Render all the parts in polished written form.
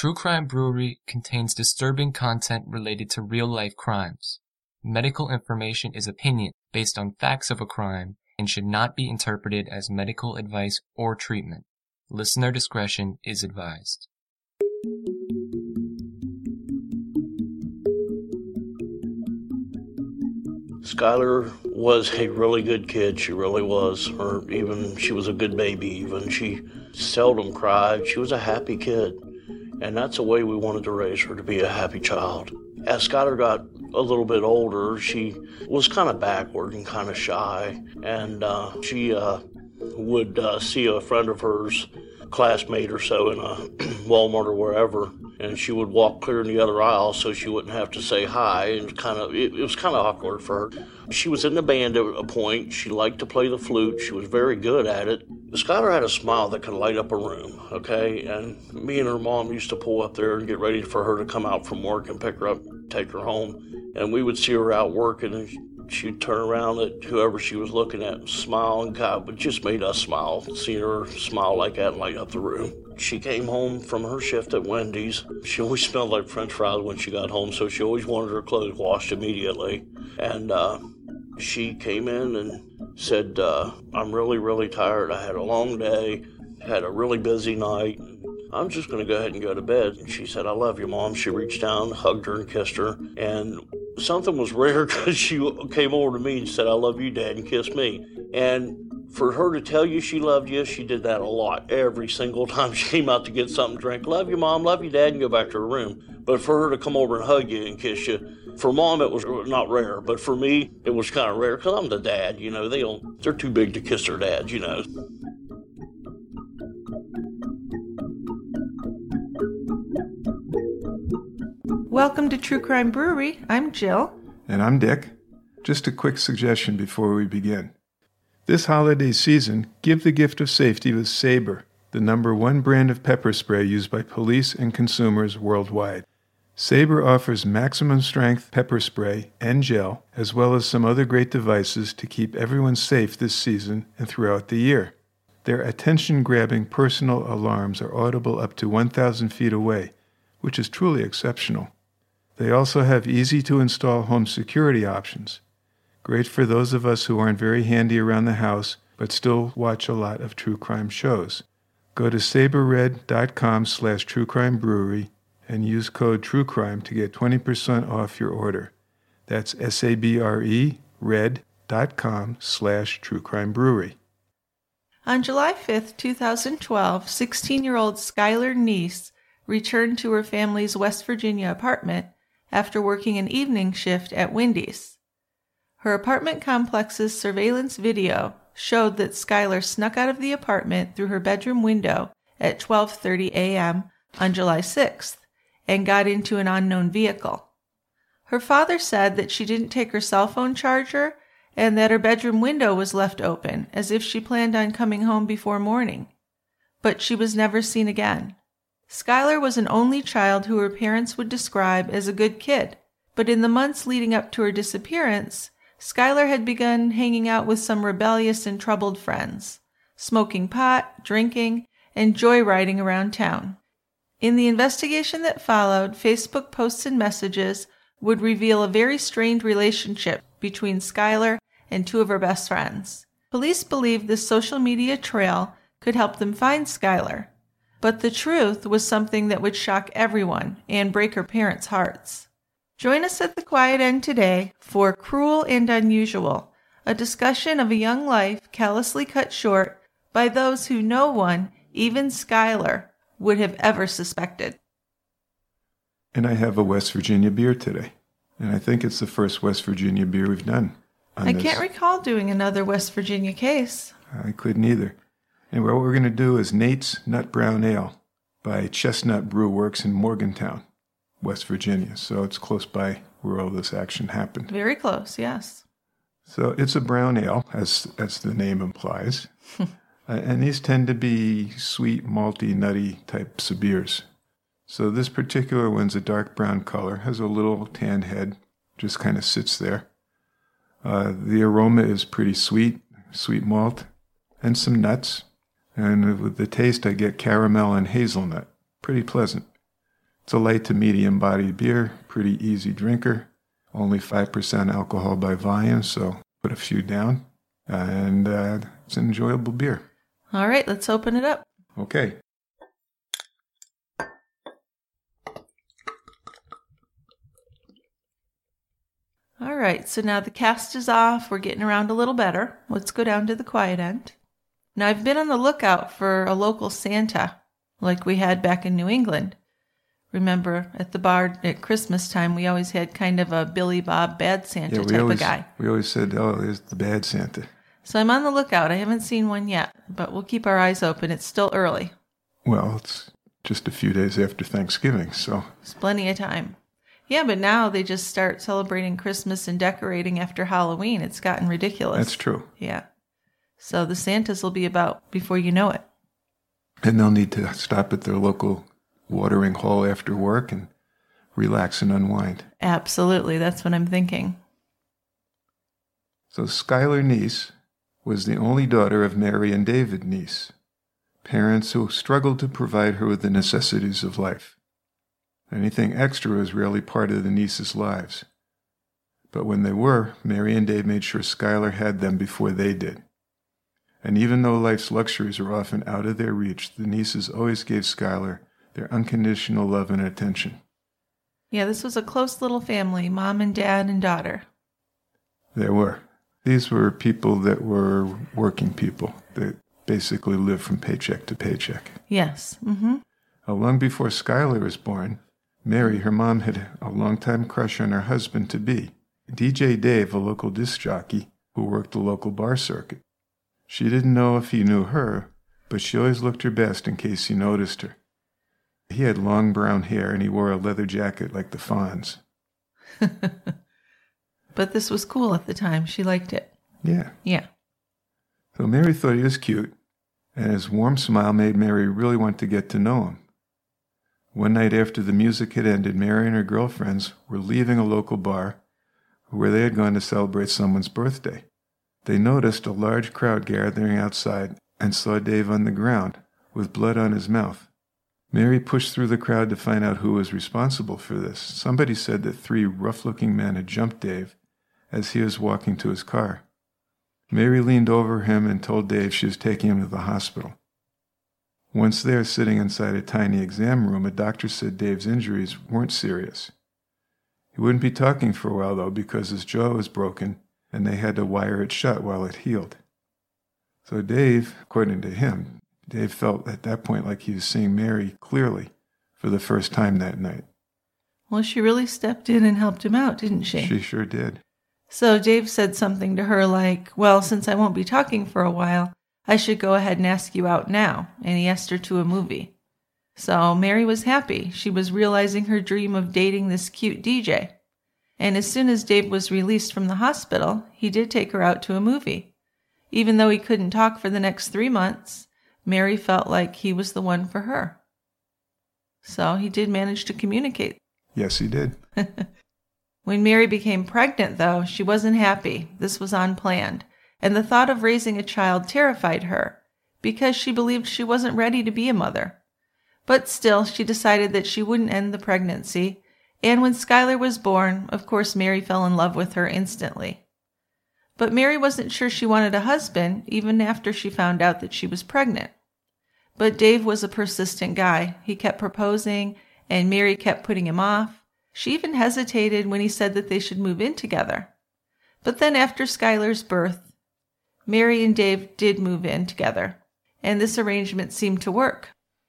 True Crime Brewery contains disturbing content related to real-life crimes. Medical information is opinion based on facts of a crime and should not be interpreted as medical advice or treatment. Listener discretion is advised. Skylar was a really good kid, she really was. She was a good baby even. She seldom cried. She was a happy kid. And that's the way we wanted to raise her, to be a happy child. As Skylar got a little bit older, she was kind of backward and kind of shy. And she would see a friend of hers, classmate or so, in a Walmart or wherever, and she would walk clear in the other aisle so she wouldn't have to say hi, and it was kind of awkward for her. She was in the band at a point. She liked to play the flute. She was very good at it. Skylar had a smile that could light up a room, okay? And me and her mom used to pull up there and get ready for her to come out from work and pick her up, take her home. And we would see her out working, and she'd turn around at whoever she was looking at and smile, and God, it just made us smile, seeing her smile like that and light up the room. She came home from her shift at Wendy's. She always smelled like French fries when she got home, so she always wanted her clothes washed immediately. And she came in and said, I'm really, really tired. I had a long day, had a really busy night. I'm just going to go ahead and go to bed. And she said, I love you, Mom. She reached down, hugged her, and kissed her. And something was rare because she came over to me and said, I love you, Dad, and kissed me. And for her to tell you she loved you, she did that a lot. Every single time she came out to get something to drink, love you, Mom, love you, Dad, and go back to her room. But for her to come over and hug you and kiss you, for Mom, it was not rare. But for me, it was kind of rare because I'm the dad, you know. They're too big to kiss their dads, you know. Welcome to True Crime Brewery. I'm Jill. And I'm Dick. Just a quick suggestion before we begin. This holiday season, give the gift of safety with Sabre, the #1 brand of pepper spray used by police and consumers worldwide. Sabre offers maximum strength pepper spray and gel, as well as some other great devices to keep everyone safe this season and throughout the year. Their attention-grabbing personal alarms are audible up to 1,000 feet away, which is truly exceptional. They also have easy-to-install home security options. Great for those of us who aren't very handy around the house, but still watch a lot of true crime shows. Go to saberred.com/truecrimebrewery and use code TRUECRIME to get 20% off your order. That's SABRE red.com/truecrimebrewery. On July 5th, 2012, 16-year-old Skylar Neese returned to her family's West Virginia apartment after working an evening shift at Wendy's. Her apartment complex's surveillance video showed that Skylar snuck out of the apartment through her bedroom window at 12:30 a.m. on July 6th and got into an unknown vehicle. Her father said that she didn't take her cell phone charger and that her bedroom window was left open as if she planned on coming home before morning. But she was never seen again. Skylar was an only child who her parents would describe as a good kid, but in the months leading up to her disappearance, Skylar had begun hanging out with some rebellious and troubled friends, smoking pot, drinking, and joyriding around town. In the investigation that followed, Facebook posts and messages would reveal a very strained relationship between Skylar and two of her best friends. Police believed this social media trail could help them find Skylar, but the truth was something that would shock everyone and break her parents' hearts. Join us at the quiet end today for Cruel and Unusual, a discussion of a young life callously cut short by those who no one, even Skylar, would have ever suspected. And I have a West Virginia beer today. And I think it's the first West Virginia beer we've done. I can't recall doing another West Virginia case. I couldn't either. And what we're going to do is Nate's Nut Brown Ale by Chestnut Brew Works in Morgantown, West Virginia. So it's close by where all this action happened. Very close, yes. So it's a brown ale, as the name implies. And these tend to be sweet, malty, nutty types of beers. So this particular one's a dark brown color, has a little tan head, just kind of sits there. The aroma is pretty sweet malt, and some nuts. And with the taste, I get caramel and hazelnut. Pretty pleasant. It's a light to medium bodied beer, pretty easy drinker, only 5% alcohol by volume, so put a few down. And it's an enjoyable beer. All right, let's open it up. Okay. All right, so now the cast is off. We're getting around a little better. Let's go down to the quiet end. Now, I've been on the lookout for a local Santa, like we had back in New England. Remember, at the bar at Christmas time, we always had kind of a Billy Bob Bad Santa type of guy. We always said, oh, there's the bad Santa. So I'm on the lookout. I haven't seen one yet, but we'll keep our eyes open. It's still early. Well, it's just a few days after Thanksgiving, so... It's plenty of time. Yeah, but now they just start celebrating Christmas and decorating after Halloween. It's gotten ridiculous. That's true. Yeah. So the Santas will be about before you know it. And they'll need to stop at their local watering hole after work and relax and unwind. Absolutely. That's what I'm thinking. So Schuyler Neese was the only daughter of Mary and David Neese, parents who struggled to provide her with the necessities of life. Anything extra was rarely part of the Neeses' lives. But when they were, Mary and Dave made sure Schuyler had them before they did. And even though life's luxuries were often out of their reach, the Neeses always gave Schuyler their unconditional love and attention. Yeah, this was a close little family, mom and dad and daughter. There were. These were people that were working people that basically lived from paycheck to paycheck. Yes. Mm-hmm. Long before Schuyler was born, Mary, her mom, had a long-time crush on her husband-to-be, DJ Dave, a local disc jockey who worked the local bar circuit. She didn't know if he knew her, but she always looked her best in case he noticed her. He had long brown hair and he wore a leather jacket like the Fonz. But this was cool at the time. She liked it. Yeah. Yeah. So Mary thought he was cute, and his warm smile made Mary really want to get to know him. One night after the music had ended, Mary and her girlfriends were leaving a local bar where they had gone to celebrate someone's birthday. They noticed a large crowd gathering outside and saw Dave on the ground with blood on his mouth. Mary pushed through the crowd to find out who was responsible for this. Somebody said that 3 rough-looking men had jumped Dave as he was walking to his car. Mary leaned over him and told Dave she was taking him to the hospital. Once there, sitting inside a tiny exam room, a doctor said Dave's injuries weren't serious. He wouldn't be talking for a while, though, because his jaw was broken, and they had to wire it shut while it healed. So Dave, according to him, Dave felt at that point like he was seeing Mary clearly for the first time that night. Well, she really stepped in and helped him out, didn't she? She sure did. So Dave said something to her like, well, since I won't be talking for a while, I should go ahead and ask you out now. And he asked her to a movie. So Mary was happy. She was realizing her dream of dating this cute DJ. And as soon as Dave was released from the hospital, he did take her out to a movie. Even though he couldn't talk for the next 3 months, Mary felt like he was the one for her. So he did manage to communicate. Yes, he did. When Mary became pregnant, though, she wasn't happy. This was unplanned. And the thought of raising a child terrified her because she believed she wasn't ready to be a mother. But still, she decided that she wouldn't end the pregnancy. And when Schuyler was born, of course, Mary fell in love with her instantly. But Mary wasn't sure she wanted a husband, even after she found out that she was pregnant. But Dave was a persistent guy. He kept proposing, and Mary kept putting him off. She even hesitated when he said that they should move in together. But then after Schuyler's birth, Mary and Dave did move in together, and this arrangement seemed to work.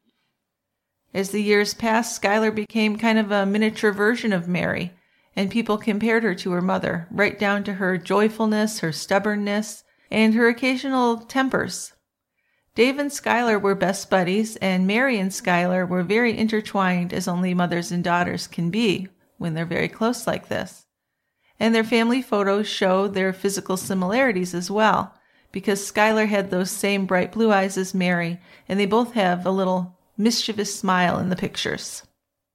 As the years passed, Schuyler became kind of a miniature version of Mary, and people compared her to her mother, right down to her joyfulness, her stubbornness, and her occasional tempers. Dave and Schuyler were best buddies, and Mary and Schuyler were very intertwined, as only mothers and daughters can be when they're very close like this. And their family photos show their physical similarities as well, because Schuyler had those same bright blue eyes as Mary, and they both have a little mischievous smile in the pictures.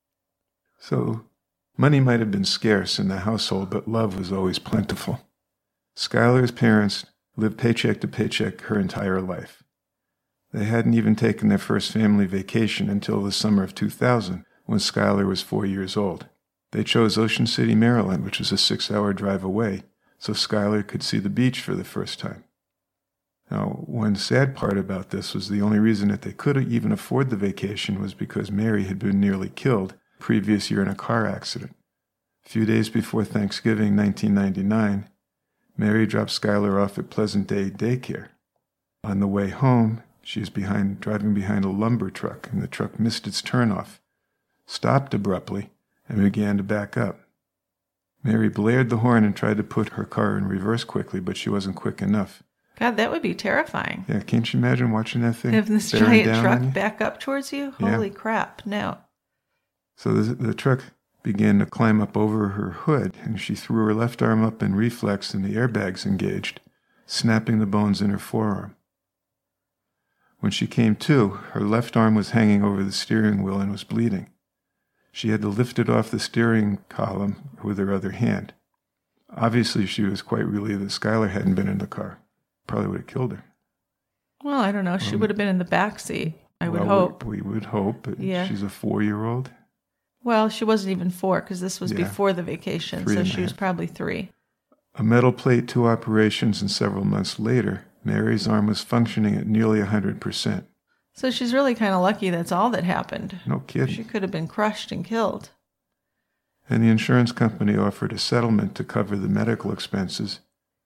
So, money might have been scarce in the household, but love was always plentiful. Schuyler's parents lived paycheck to paycheck her entire life. They hadn't even taken their first family vacation until the summer of 2000, when Skylar was 4 years old. They chose Ocean City, Maryland, which was a 6-hour drive away, so Skylar could see the beach for the first time. Now, one sad part about this was the only reason that they could even afford the vacation was because Mary had been nearly killed the previous year in a car accident. A few days before Thanksgiving 1999, Mary dropped Skylar off at Pleasant Day Daycare. On the way home, she was driving behind a lumber truck, and the truck missed its turnoff, stopped abruptly, and began to back up. Mary blared the horn and tried to put her car in reverse quickly, but she wasn't quick enough. God, that would be terrifying. Yeah, can't you imagine watching that thing? If this giant truck back up towards you? Holy crap, no. So the truck began to climb up over her hood, and she threw her left arm up in reflex, and the airbags engaged, snapping the bones in her forearm. When she came to, her left arm was hanging over the steering wheel and was bleeding. She had to lift it off the steering column with her other hand. Obviously, she was quite relieved that Skylar hadn't been in the car. Probably would have killed her. Well, I don't know. She would have been in the back seat, I would hope. We would hope. But yeah. She's a 4-year-old. Well, she wasn't even 4 because this was before the vacation, so she was probably 3. A metal plate, 2 operations, and several months later, Mary's arm was functioning at nearly 100%. So she's really kind of lucky that's all that happened. No kidding. She could have been crushed and killed. And the insurance company offered a settlement to cover the medical expenses.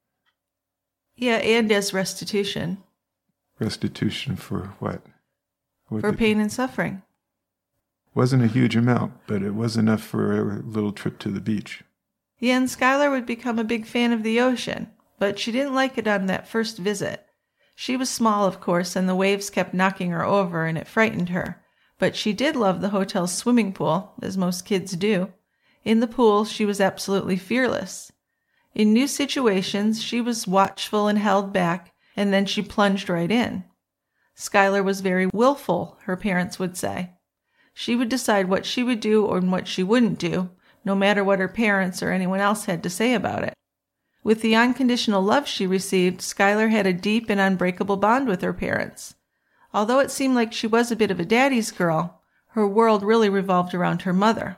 Yeah, and as restitution. Restitution for what? For pain and suffering. Wasn't a huge amount, but it was enough for a little trip to the beach. Yeah, and Skylar would become a big fan of the ocean, but she didn't like it on that first visit. She was small, of course, and the waves kept knocking her over, and it frightened her. But she did love the hotel's swimming pool, as most kids do. In the pool, she was absolutely fearless. In new situations, she was watchful and held back, and then she plunged right in. Skylar was very willful, her parents would say. She would decide what she would do or what she wouldn't do, no matter what her parents or anyone else had to say about it. With the unconditional love she received, Skylar had a deep and unbreakable bond with her parents. Although it seemed like she was a bit of a daddy's girl, her world really revolved around her mother.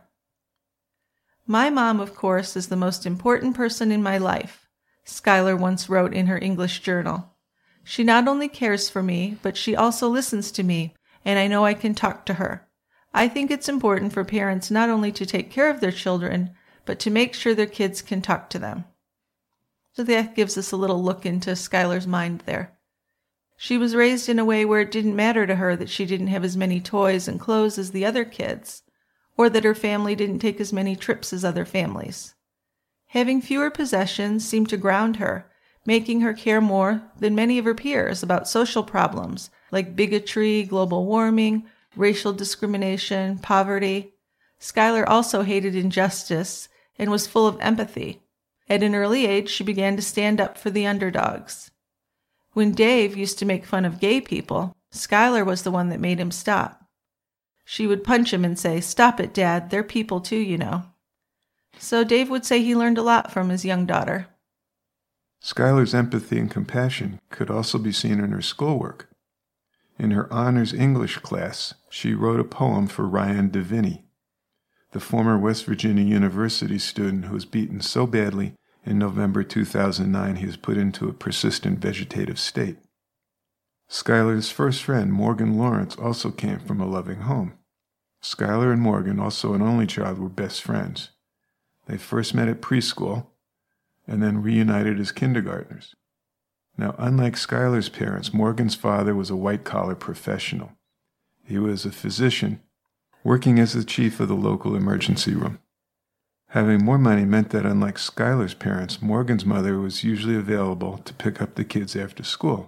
My mom, of course, is the most important person in my life, Skylar once wrote in her English journal. She not only cares for me, but she also listens to me, and I know I can talk to her. I think it's important for parents not only to take care of their children, but to make sure their kids can talk to them. So that gives us a little look into Skylar's mind there. She was raised in a way where it didn't matter to her that she didn't have as many toys and clothes as the other kids, or that her family didn't take as many trips as other families. Having fewer possessions seemed to ground her, making her care more than many of her peers about social problems like bigotry, global warming, racial discrimination, poverty. Skylar also hated injustice and was full of empathy. At an early age, she began to stand up for the underdogs. When Dave used to make fun of gay people, Skylar was the one that made him stop. She would punch him and say, "Stop it, Dad, they're people too, you know." So Dave would say he learned a lot from his young daughter. Skylar's empathy and compassion could also be seen in her schoolwork. In her honors English class, she wrote a poem for Ryan DeVinny, the former West Virginia University student who was beaten so badly in November 2009 he was put into a persistent vegetative state. Skylar's first friend, Morgan Lawrence, also came from a loving home. Skylar and Morgan, also an only child, were best friends. They first met at preschool and then reunited as kindergartners. Now, unlike Skylar's parents, Morgan's father was a white-collar professional. He was a physician, working as the chief of the local emergency room. Having more money meant that, unlike Skylar's parents, Morgan's mother was usually available to pick up the kids after school.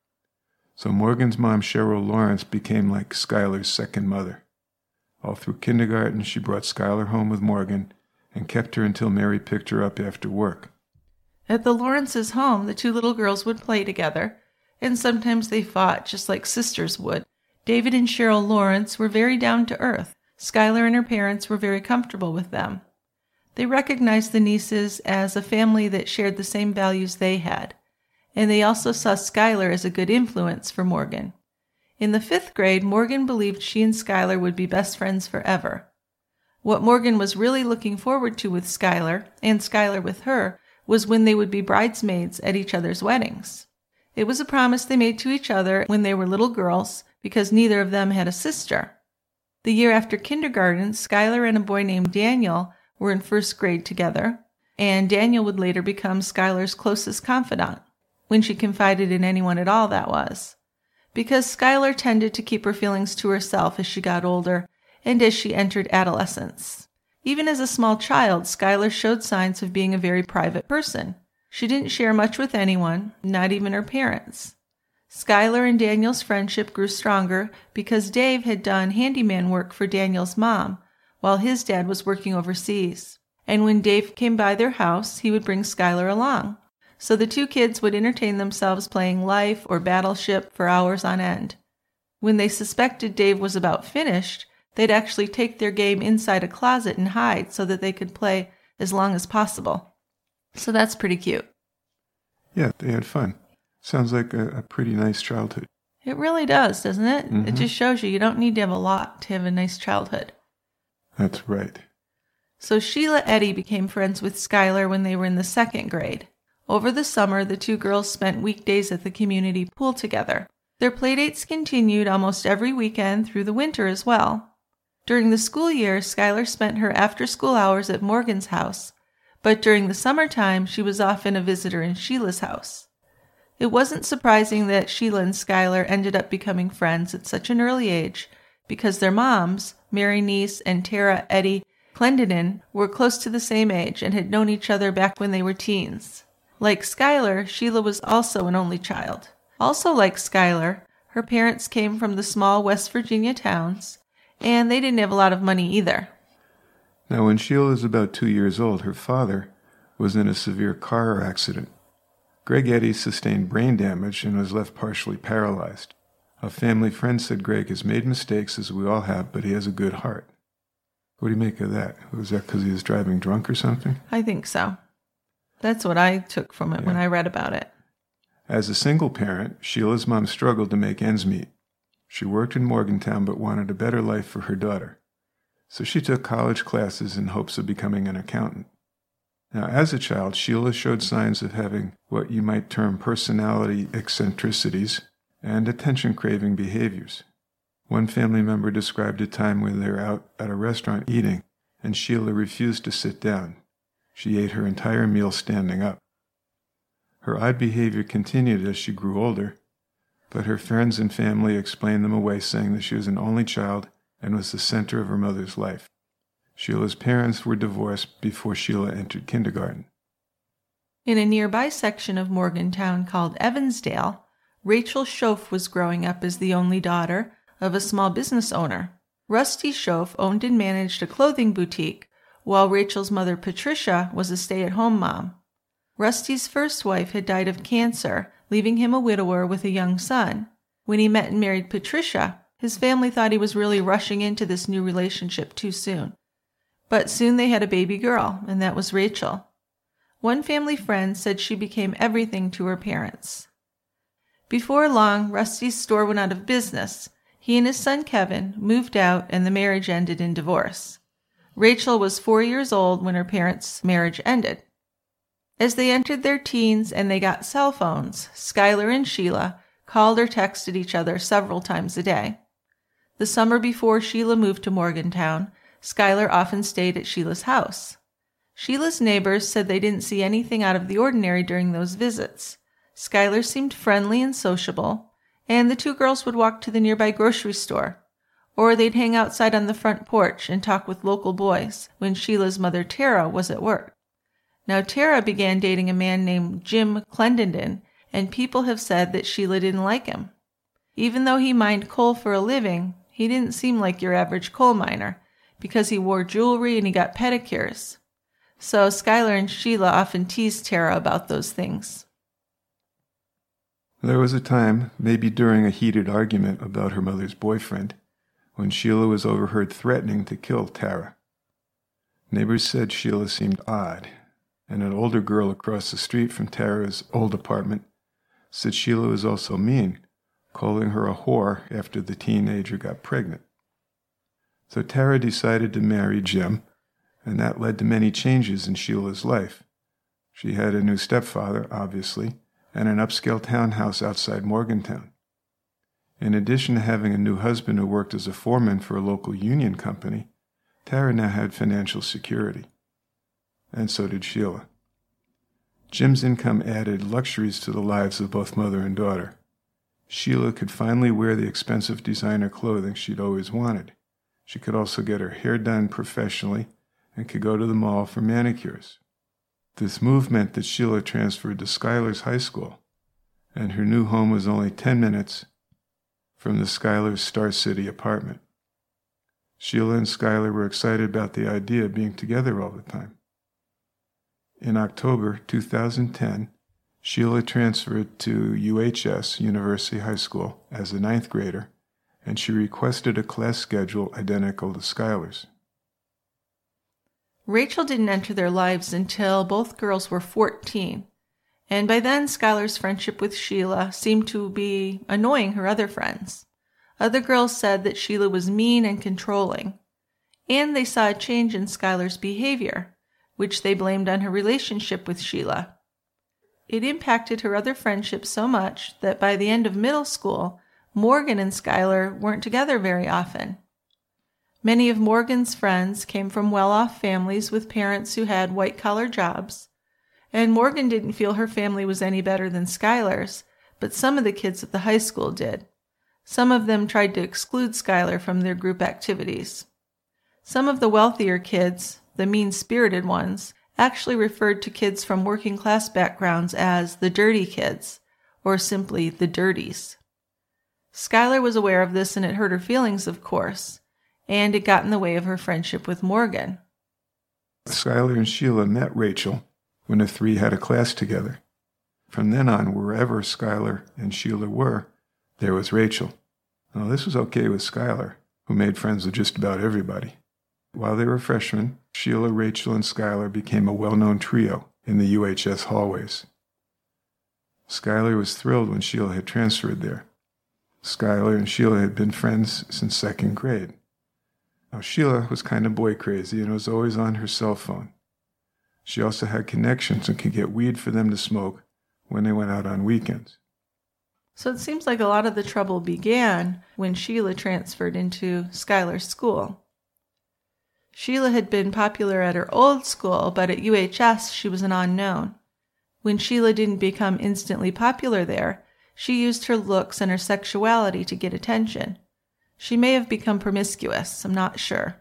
So Morgan's mom, Cheryl Lawrence, became like Skylar's second mother. All through kindergarten, she brought Skylar home with Morgan and kept her until Mary picked her up after work. At the Lawrences' home, the two little girls would play together, and sometimes they fought just like sisters would. David and Cheryl Lawrence were very down to earth. Skylar and her parents were very comfortable with them. They recognized the nieces as a family that shared the same values they had, and they also saw Skylar as a good influence for Morgan. In the 5th grade, Morgan believed she and Skylar would be best friends forever. What Morgan was really looking forward to with Skylar, and Skylar with her, was when they would be bridesmaids at each other's weddings. It was a promise they made to each other when they were little girls, because neither of them had a sister. The year after kindergarten, Skylar and a boy named Daniel were in first grade together, and Daniel would later become Skylar's closest confidant, when she confided in anyone at all, that was. Because Skylar tended to keep her feelings to herself as she got older and as she entered adolescence. Even as a small child, Skylar showed signs of being a very private person. She didn't share much with anyone, not even her parents. Skylar and Daniel's friendship grew stronger because Dave had done handyman work for Daniel's mom while his dad was working overseas. And when Dave came by their house, he would bring Skylar along. So the two kids would entertain themselves playing Life or Battleship for hours on end. When they suspected Dave was about finished, they'd actually take their game inside a closet and hide so that they could play as long as possible. So that's pretty cute. Yeah, they had fun. Sounds like a pretty nice childhood. It really does, doesn't it? Mm-hmm. It just shows you don't need to have a lot to have a nice childhood. That's right. So Sheila Eddy became friends with Skylar when they were in the second grade. Over the summer, the two girls spent weekdays at the community pool together. Their playdates continued almost every weekend through the winter as well. During the school year, Skylar spent her after-school hours at Morgan's house, but during the summertime, she was often a visitor in Sheila's house. It wasn't surprising that Sheila and Skylar ended up becoming friends at such an early age because their moms, Mary Neese and Tara Eddy Clendenin, were close to the same age and had known each other back when they were teens. Like Skylar, Sheila was also an only child. Also like Skylar, her parents came from the small West Virginia towns, and they didn't have a lot of money either. Now, when Sheila was about 2 years old, her father was in a severe car accident. Greg Eddy sustained brain damage and was left partially paralyzed. A family friend said Greg has made mistakes, as we all have, but he has a good heart. What do you make of that? Was that because he was driving drunk or something? I think so. That's what I took from it when I read about it. As a single parent, Sheila's mom struggled to make ends meet. She worked in Morgantown but wanted a better life for her daughter. So she took college classes in hopes of becoming an accountant. Now, as a child, Sheila showed signs of having what you might term personality eccentricities and attention-craving behaviors. One family member described a time when they were out at a restaurant eating, and Sheila refused to sit down. She ate her entire meal standing up. Her odd behavior continued as she grew older, but her friends and family explained them away, saying that she was an only child and was the center of her mother's life. Sheila's parents were divorced before Sheila entered kindergarten. In a nearby section of Morgantown called Evansdale, Rachel Schoaf was growing up as the only daughter of a small business owner. Rusty Schoaf owned and managed a clothing boutique, while Rachel's mother Patricia was a stay-at-home mom. Rusty's first wife had died of cancer, leaving him a widower with a young son. When he met and married Patricia, his family thought he was really rushing into this new relationship too soon. But soon they had a baby girl, and that was Rachel. One family friend said she became everything to her parents. Before long, Rusty's store went out of business. He and his son Kevin moved out, and the marriage ended in divorce. Rachel was 4 years old when her parents' marriage ended. As they entered their teens and they got cell phones, Skylar and Sheila called or texted each other several times a day. The summer before Sheila moved to Morgantown, Skylar often stayed at Sheila's house. Sheila's neighbors said they didn't see anything out of the ordinary during those visits. Skylar seemed friendly and sociable, and the two girls would walk to the nearby grocery store, or they'd hang outside on the front porch and talk with local boys when Sheila's mother Tara was at work. Now Tara began dating a man named Jim Clendenin, and people have said that Sheila didn't like him. Even though he mined coal for a living, he didn't seem like your average coal miner, because he wore jewelry and he got pedicures. So Skylar and Sheila often teased Tara about those things. There was a time, maybe during a heated argument about her mother's boyfriend, when Sheila was overheard threatening to kill Tara. Neighbors said Sheila seemed odd, and an older girl across the street from Tara's old apartment said Sheila was also mean, calling her a whore after the teenager got pregnant. So Tara decided to marry Jim, and that led to many changes in Sheila's life. She had a new stepfather, obviously, and an upscale townhouse outside Morgantown. In addition to having a new husband who worked as a foreman for a local union company, Tara now had financial security. And so did Sheila. Jim's income added luxuries to the lives of both mother and daughter. Sheila could finally wear the expensive designer clothing she'd always wanted. She could also get her hair done professionally and could go to the mall for manicures. This move meant that Sheila transferred to Schuyler's High School, and her new home was only 10 minutes from the Schuyler's Star City apartment. Sheila and Schuyler were excited about the idea of being together all the time. In October 2010, Sheila transferred to UHS, University High School, as a 9th grader, and she requested a class schedule identical to Schuyler's. Rachel didn't enter their lives until both girls were 14, and by then Schuyler's friendship with Sheila seemed to be annoying her other friends. Other girls said that Sheila was mean and controlling, and they saw a change in Schuyler's behavior, which they blamed on her relationship with Sheila. It impacted her other friendships so much that by the end of middle school, Morgan and Schuyler weren't together very often. Many of Morgan's friends came from well-off families with parents who had white-collar jobs, and Morgan didn't feel her family was any better than Schuyler's, but some of the kids at the high school did. Some of them tried to exclude Schuyler from their group activities. Some of the wealthier kids, the mean-spirited ones, actually referred to kids from working-class backgrounds as the dirty kids, or simply the dirties. Schuyler was aware of this, and it hurt her feelings, of course, and it got in the way of her friendship with Morgan. Schuyler and Sheila met Rachel when the three had a class together. From then on, wherever Schuyler and Sheila were, there was Rachel. Now, this was okay with Schuyler, who made friends with just about everybody. While they were freshmen, Sheila, Rachel, and Schuyler became a well-known trio in the UHS hallways. Schuyler was thrilled when Sheila had transferred there. Schuyler and Sheila had been friends since 2nd grade. Now, Sheila was kind of boy crazy and was always on her cell phone. She also had connections and could get weed for them to smoke when they went out on weekends. So it seems like a lot of the trouble began when Sheila transferred into Schuyler's school. Sheila had been popular at her old school, but at UHS she was an unknown. When Sheila didn't become instantly popular there, she used her looks and her sexuality to get attention. She may have become promiscuous, I'm not sure.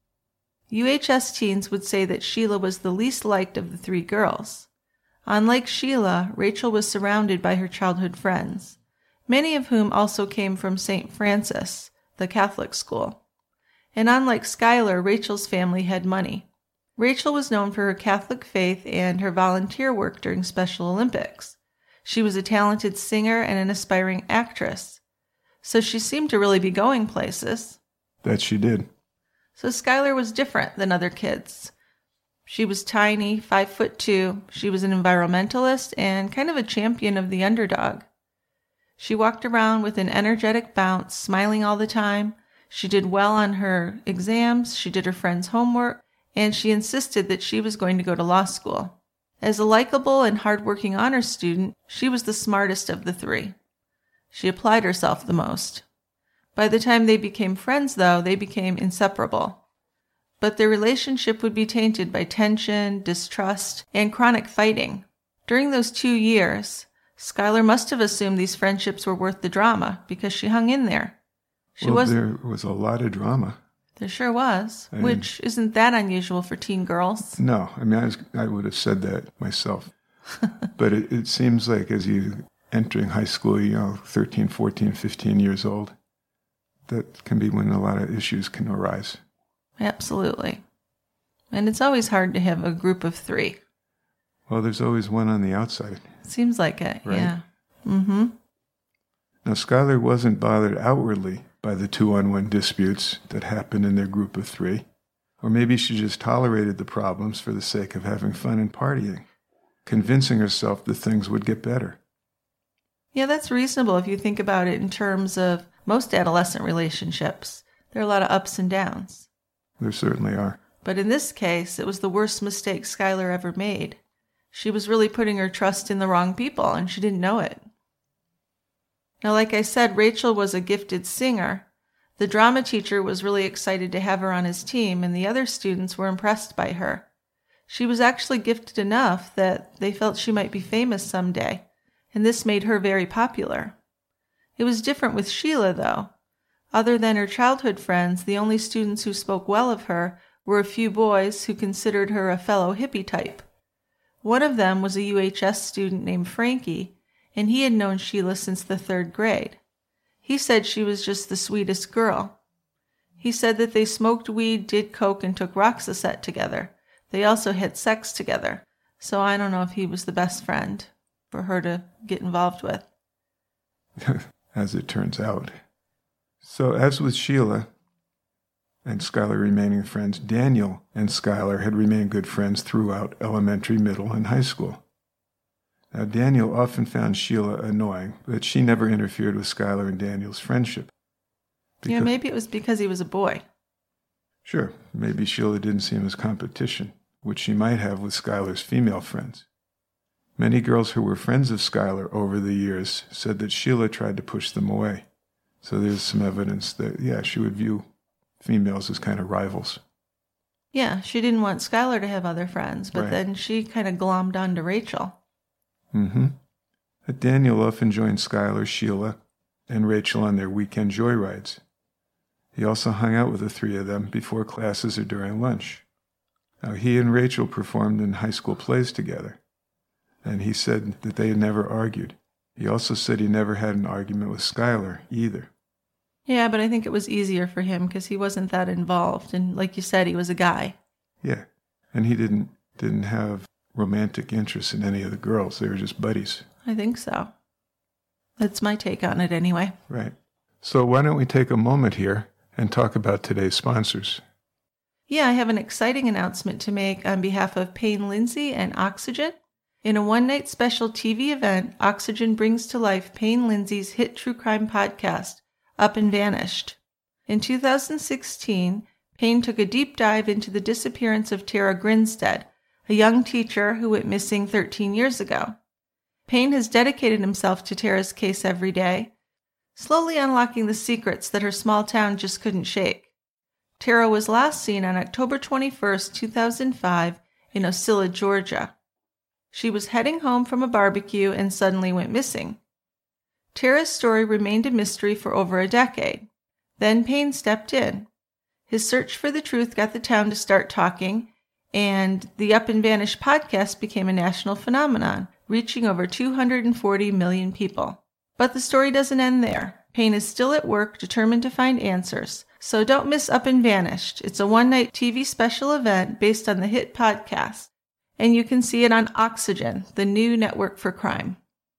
UHS teens would say that Sheila was the least liked of the three girls. Unlike Sheila, Rachel was surrounded by her childhood friends, many of whom also came from St. Francis, the Catholic school. And unlike Schuyler, Rachel's family had money. Rachel was known for her Catholic faith and her volunteer work during Special Olympics. She was a talented singer and an aspiring actress, so she seemed to really be going places. That she did. So Schuyler was different than other kids. She was tiny, 5'2". She was an environmentalist and kind of a champion of the underdog. She walked around with an energetic bounce, smiling all the time. She did well on her exams, she did her friends' homework, and she insisted that she was going to go to law school. As a likable and hardworking honors student, she was the smartest of the three. She applied herself the most. By the time they became friends, though, they became inseparable. But their relationship would be tainted by tension, distrust, and chronic fighting. During those 2 years, Schuyler must have assumed these friendships were worth the drama because she hung in there. There was a lot of drama. There sure was, which isn't that unusual for teen girls. No, I mean, I would have said that myself. But it seems like as you entering high school, 13, 14, 15 years old, that can be when a lot of issues can arise. Absolutely. And it's always hard to have a group of three. Well, there's always one on the outside. Seems like it, right? Yeah. Mm-hmm. Now, Schuyler wasn't bothered outwardly by the 2-on-1 disputes that happened in their group of three. Or maybe she just tolerated the problems for the sake of having fun and partying, convincing herself that things would get better. Yeah, that's reasonable if you think about it in terms of most adolescent relationships. There are a lot of ups and downs. There certainly are. But in this case, it was the worst mistake Skylar ever made. She was really putting her trust in the wrong people, and she didn't know it. Now, like I said, Rachel was a gifted singer. The drama teacher was really excited to have her on his team, and the other students were impressed by her. She was actually gifted enough that they felt she might be famous someday, and this made her very popular. It was different with Sheila, though. Other than her childhood friends, the only students who spoke well of her were a few boys who considered her a fellow hippie type. One of them was a UHS student named Frankie, and he had known Sheila since the 3rd grade. He said she was just the sweetest girl. He said that they smoked weed, did coke, and took Roxaset together. They also had sex together, so I don't know if he was the best friend for her to get involved with. As it turns out. So as with Sheila and Skylar remaining friends, Daniel and Skylar had remained good friends throughout elementary, middle, and high school. Now, Daniel often found Sheila annoying, but she never interfered with Skylar and Daniel's friendship. Maybe it was because he was a boy. Sure, maybe Sheila didn't see him as competition, which she might have with Skylar's female friends. Many girls who were friends of Skylar over the years said that Sheila tried to push them away. So there's some evidence that, she would view females as kind of rivals. Yeah, she didn't want Skylar to have other friends, but then she kind of glommed onto Rachel. Mm-hmm. But Daniel often joined Skylar, Sheila, and Rachel on their weekend joyrides. He also hung out with the three of them before classes or during lunch. Now, he and Rachel performed in high school plays together, and he said that they had never argued. He also said he never had an argument with Skylar either. Yeah, but I think it was easier for him because he wasn't that involved, and like you said, he was a guy. Yeah, and he didn't have romantic interest in any of the girls. They were just buddies. I think so. That's my take on it anyway. Right. So why don't we take a moment here and talk about today's sponsors? Yeah, I have an exciting announcement to make on behalf of Payne Lindsay and Oxygen. In a one-night special TV event, Oxygen brings to life Payne Lindsay's hit true crime podcast, Up and Vanished. In 2016, Payne took a deep dive into the disappearance of Tara Grinstead, a young teacher who went missing 13 years ago. Payne has dedicated himself to Tara's case every day, slowly unlocking the secrets that her small town just couldn't shake. Tara was last seen on October 21, 2005, in Ocilla, Georgia. She was heading home from a barbecue and suddenly went missing. Tara's story remained a mystery for over a decade. Then Payne stepped in. His search for the truth got the town to start talking, and the Up and Vanish podcast became a national phenomenon, reaching over 240 million people. But the story doesn't end there. Payne is still at work, determined to find answers. So don't miss Up and Vanished. It's a one-night TV special event based on the hit podcast, and you can see it on Oxygen, the new network for crime.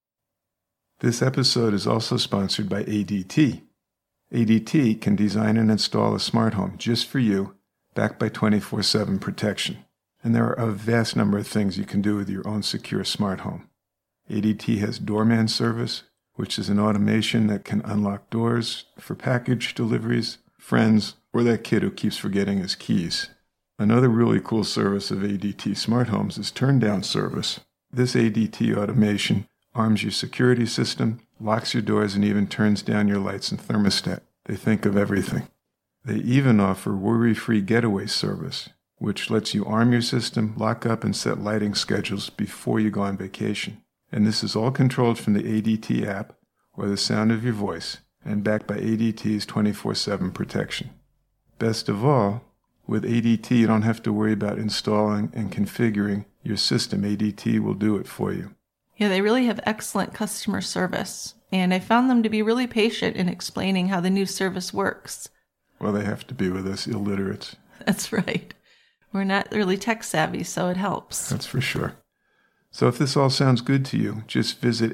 This episode is also sponsored by ADT. ADT can design and install a smart home just for you, backed by 24/7 protection. And there are a vast number of things you can do with your own secure smart home. ADT has Doorman Service, which is an automation that can unlock doors for package deliveries, friends, or that kid who keeps forgetting his keys. Another really cool service of ADT smart homes is Turn Down Service. This ADT automation arms your security system, locks your doors, and even turns down your lights and thermostat. They think of everything. They even offer worry-free getaway service, which lets you arm your system, lock up, and set lighting schedules before you go on vacation. And this is all controlled from the ADT app or the sound of your voice, and backed by ADT's 24/7 protection. Best of all, with ADT you don't have to worry about installing and configuring your system. ADT will do it for you. Yeah, they really have excellent customer service, and I found them to be really patient in explaining how the new service works. Well, they have to be with us illiterates. That's right. We're not really tech savvy, so it helps. That's for sure. So if this all sounds good to you, just visit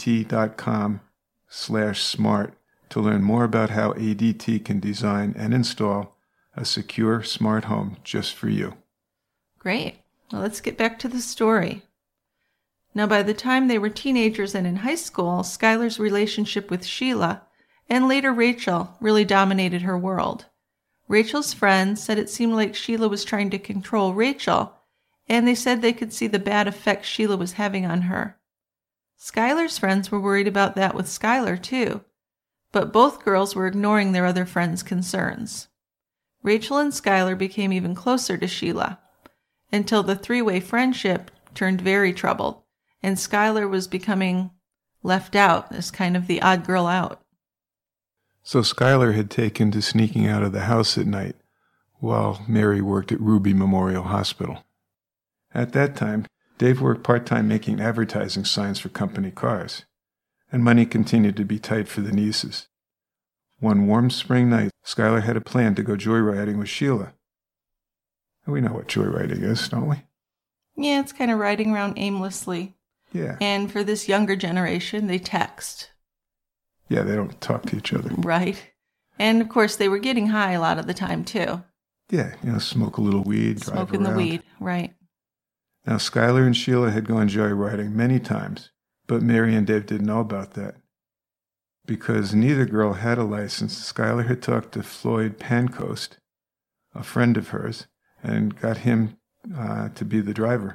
adt.com/smart to learn more about how ADT can design and install a secure smart home just for you. Great. Well, let's get back to the story. Now, by the time they were teenagers and in high school, Skylar's relationship with Sheila, and later Rachel, really dominated her world. Rachel's friends said it seemed like Sheila was trying to control Rachel, and they said they could see the bad effect Sheila was having on her. Skylar's friends were worried about that with Skylar, too, but both girls were ignoring their other friends' concerns. Rachel and Skylar became even closer to Sheila, until the three-way friendship turned very troubled, and Skylar was becoming left out as kind of the odd girl out. So Skylar had taken to sneaking out of the house at night while Mary worked at Ruby Memorial Hospital. At that time, Dave worked part-time making advertising signs for company cars, and money continued to be tight for the nieces. One warm spring night, Skylar had a plan to go joyriding with Sheila. And we know what joyriding is, don't we? Yeah, it's kind of riding around aimlessly. Yeah. And for this younger generation, they text. Yeah, they don't talk to each other. Right. And, of course, they were getting high a lot of the time, too. Yeah, smoke a little weed, drive around. Smoking the weed, right. Now, Skylar and Sheila had gone joyriding many times, but Mary and Dave didn't know about that. Because neither girl had a license, Skylar had talked to Floyd Pancoast, a friend of hers, and got him to be the driver.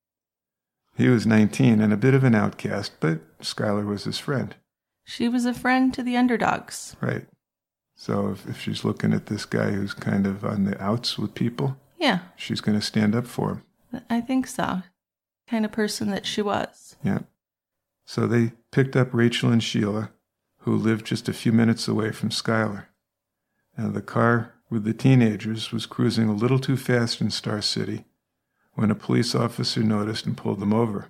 He was 19 and a bit of an outcast, but Skylar was his friend. She was a friend to the underdogs. Right. So if she's looking at this guy who's kind of on the outs with people, yeah, she's going to stand up for him. I think so. Kind of person that she was. Yeah. So they picked up Rachel and Sheila, who lived just a few minutes away from Skylar. Now the car with the teenagers was cruising a little too fast in Star City when a police officer noticed and pulled them over.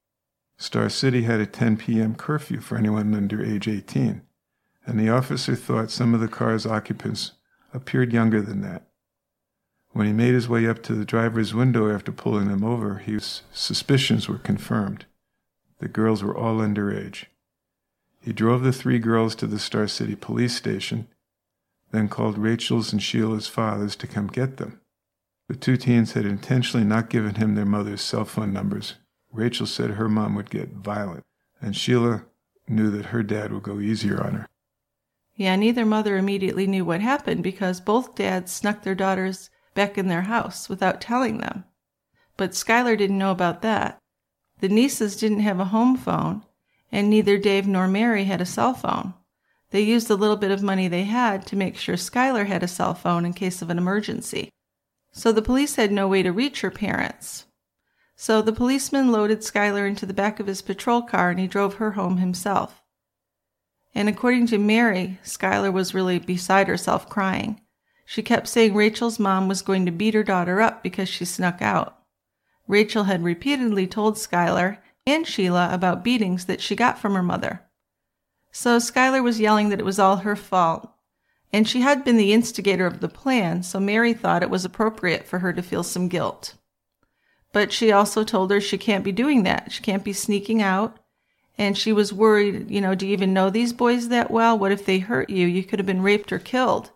Star City had a 10 p.m. curfew for anyone under age 18, and the officer thought some of the car's occupants appeared younger than that. When he made his way up to the driver's window after pulling them over, his suspicions were confirmed. The girls were all underage. He drove the three girls to the Star City police station, then called Rachel's and Sheila's fathers to come get them. The two teens had intentionally not given him their mother's cell phone numbers. Rachel said her mom would get violent, and Sheila knew that her dad would go easier on her. Yeah, neither mother immediately knew what happened because both dads snuck their daughters back in their house without telling them. But Skylar didn't know about that. The nieces didn't have a home phone, and neither Dave nor Mary had a cell phone. They used the little bit of money they had to make sure Skylar had a cell phone in case of an emergency. So the police had no way to reach her parents. So the policeman loaded Skylar into the back of his patrol car and he drove her home himself. And according to Mary, Skylar was really beside herself crying. She kept saying Rachel's mom was going to beat her daughter up because she snuck out. Rachel had repeatedly told Skylar and Sheila about beatings that she got from her mother. So Skylar was yelling that it was all her fault. And she had been the instigator of the plan, so Mary thought it was appropriate for her to feel some guilt. But she also told her she can't be doing that. She can't be sneaking out. And she was worried, do you even know these boys that well? What if they hurt you? You could have been raped or killed.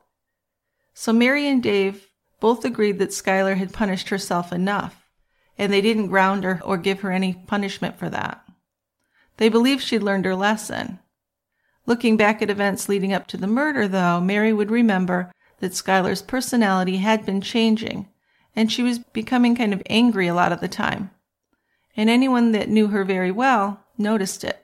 So Mary and Dave both agreed that Skylar had punished herself enough, and they didn't ground her or give her any punishment for that. They believed she'd learned her lesson. Looking back at events leading up to the murder, though, Mary would remember that Skylar's personality had been changing, and she was becoming kind of angry a lot of the time. And anyone that knew her very well noticed it.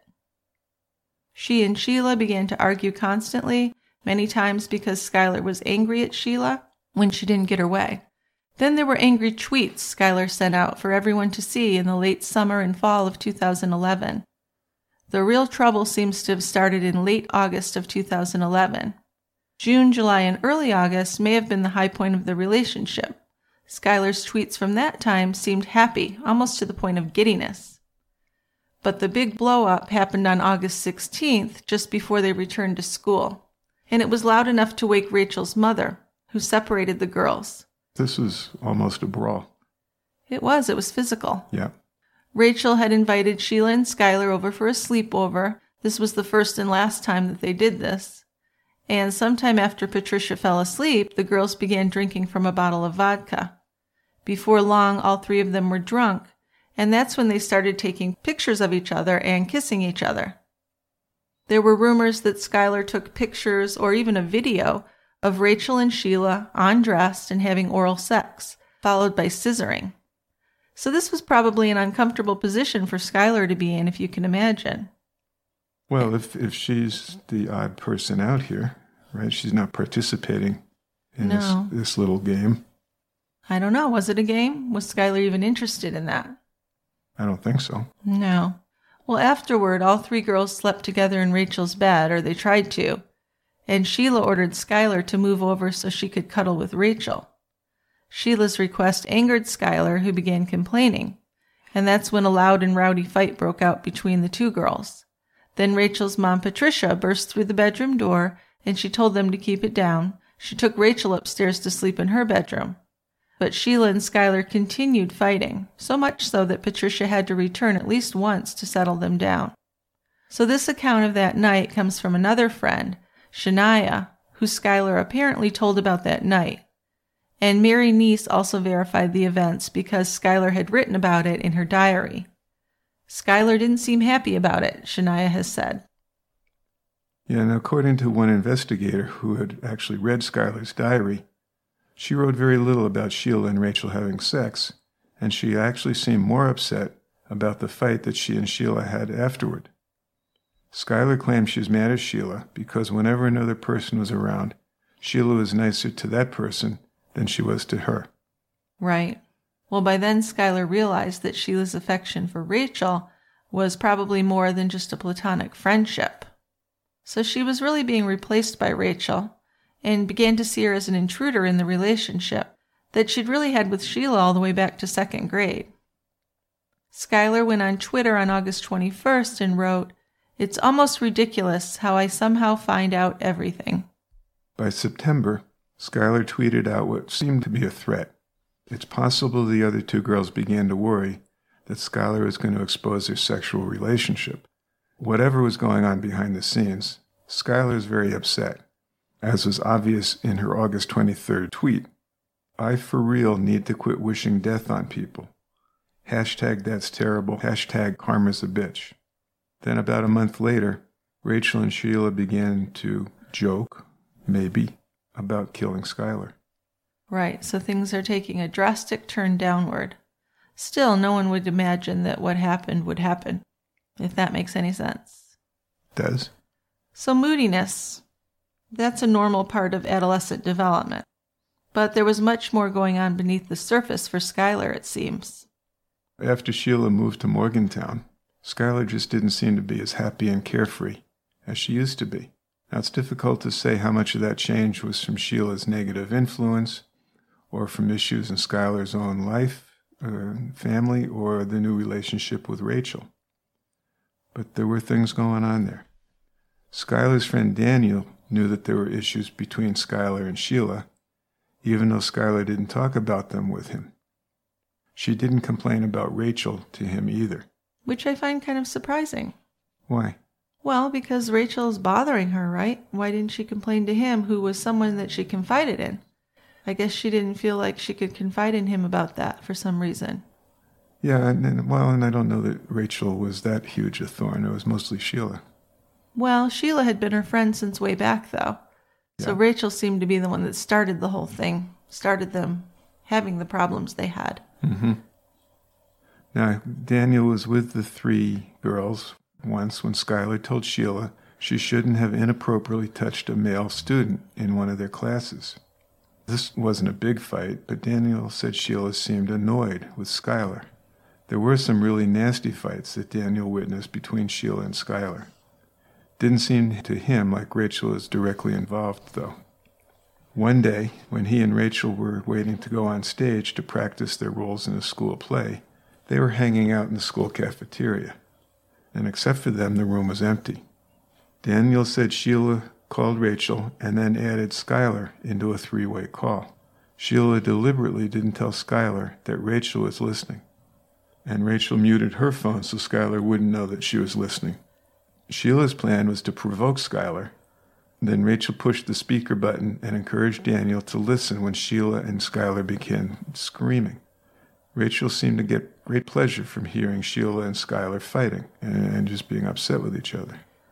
She and Sheila began to argue constantly, many times because Skylar was angry at Sheila when she didn't get her way. Then there were angry tweets Skylar sent out for everyone to see in the late summer and fall of 2011. The real trouble seems to have started in late August of 2011. June, July, and early August may have been the high point of the relationship. Skylar's tweets from that time seemed happy, almost to the point of giddiness. But the big blow-up happened on August 16th, just before they returned to school. And it was loud enough to wake Rachel's mother, who separated the girls. This was almost a brawl. It was physical. Yeah. Rachel had invited Sheila and Skylar over for a sleepover. This was the first and last time that they did this. And sometime after Patricia fell asleep, the girls began drinking from a bottle of vodka. Before long, all three of them were drunk, and that's when they started taking pictures of each other and kissing each other. There were rumors that Skylar took pictures or even a video of Rachel and Sheila undressed and having oral sex, followed by scissoring. So this was probably an uncomfortable position for Skylar to be in, if you can imagine. Well, if she's the odd person out here, right? She's not participating in this little game. I don't know. Was it a game? Was Skylar even interested in that? I don't think so. No. Well, afterward, all three girls slept together in Rachel's bed, or they tried to, and Sheila ordered Skylar to move over so she could cuddle with Rachel. Sheila's request angered Skylar, who began complaining, and that's when a loud and rowdy fight broke out between the two girls. Then Rachel's mom, Patricia, burst through the bedroom door, and she told them to keep it down. She took Rachel upstairs to sleep in her bedroom. But Sheila and Skylar continued fighting, so much so that Patricia had to return at least once to settle them down. So this account of that night comes from another friend, Shania, who Skylar apparently told about that night. And Mary Neese also verified the events because Skylar had written about it in her diary. Skylar didn't seem happy about it, Shania has said. Yeah, and according to one investigator who had actually read Skylar's diary, she wrote very little about Sheila and Rachel having sex, and she actually seemed more upset about the fight that she and Sheila had afterward. Skylar claimed she was mad at Sheila because whenever another person was around, Sheila was nicer to that person than she was to her. Right. Well, by then Skylar realized that Sheila's affection for Rachel was probably more than just a platonic friendship. So she was really being replaced by Rachel, and began to see her as an intruder in the relationship that she'd really had with Sheila all the way back to second grade. Skylar went on Twitter on August 21st and wrote, "It's almost ridiculous how I somehow find out everything." By September, Skylar tweeted out what seemed to be a threat. It's possible the other two girls began to worry that Skylar was going to expose their sexual relationship. Whatever was going on behind the scenes, Skylar was very upset, as was obvious in her August 23rd tweet. "I for real need to quit wishing death on people. Hashtag that's terrible. Hashtag karma's a bitch." Then about a month later, Rachel and Sheila began to joke, maybe, about killing Skylar. Right, so things are taking a drastic turn downward. Still, no one would imagine that what happened would happen, if that makes any sense. Does. So moodiness, that's a normal part of adolescent development. But there was much more going on beneath the surface for Skylar, it seems. After Sheila moved to Morgantown, Skylar just didn't seem to be as happy and carefree as she used to be. Now, it's difficult to say how much of that change was from Sheila's negative influence, or from issues in Skylar's own life, family, or the new relationship with Rachel. But there were things going on there. Skylar's friend Daniel knew that there were issues between Skylar and Sheila, even though Skylar didn't talk about them with him. She didn't complain about Rachel to him either. Which I find kind of surprising. Why? Well, because Rachel's bothering her, right? Why didn't she complain to him, who was someone that she confided in? I guess she didn't feel like she could confide in him about that for some reason. Yeah, and I don't know that Rachel was that huge a thorn. It was mostly Sheila. Well, Sheila had been her friend since way back, though. So Yeah. Rachel seemed to be the one that started the whole thing, started them having the problems they had. Mm-hmm. Now, Daniel was with the three girls once when Skylar told Sheila she shouldn't have inappropriately touched a male student in one of their classes. This wasn't a big fight, but Daniel said Sheila seemed annoyed with Skylar. There were some really nasty fights that Daniel witnessed between Sheila and Skylar. Didn't seem to him like Rachel was directly involved, though. One day, when he and Rachel were waiting to go on stage to practice their roles in a school play, they were hanging out in the school cafeteria, and except for them, the room was empty. Daniel said Sheila called Rachel and then added Skylar into a three-way call. Sheila deliberately didn't tell Skylar that Rachel was listening, and Rachel muted her phone so Skylar wouldn't know that she was listening. Sheila's plan was to provoke Skylar. Then Rachel pushed the speaker button and encouraged Daniel to listen when Sheila and Skylar began screaming. Rachel seemed to get great pleasure from hearing Sheila and Skylar fighting and just being upset with each other.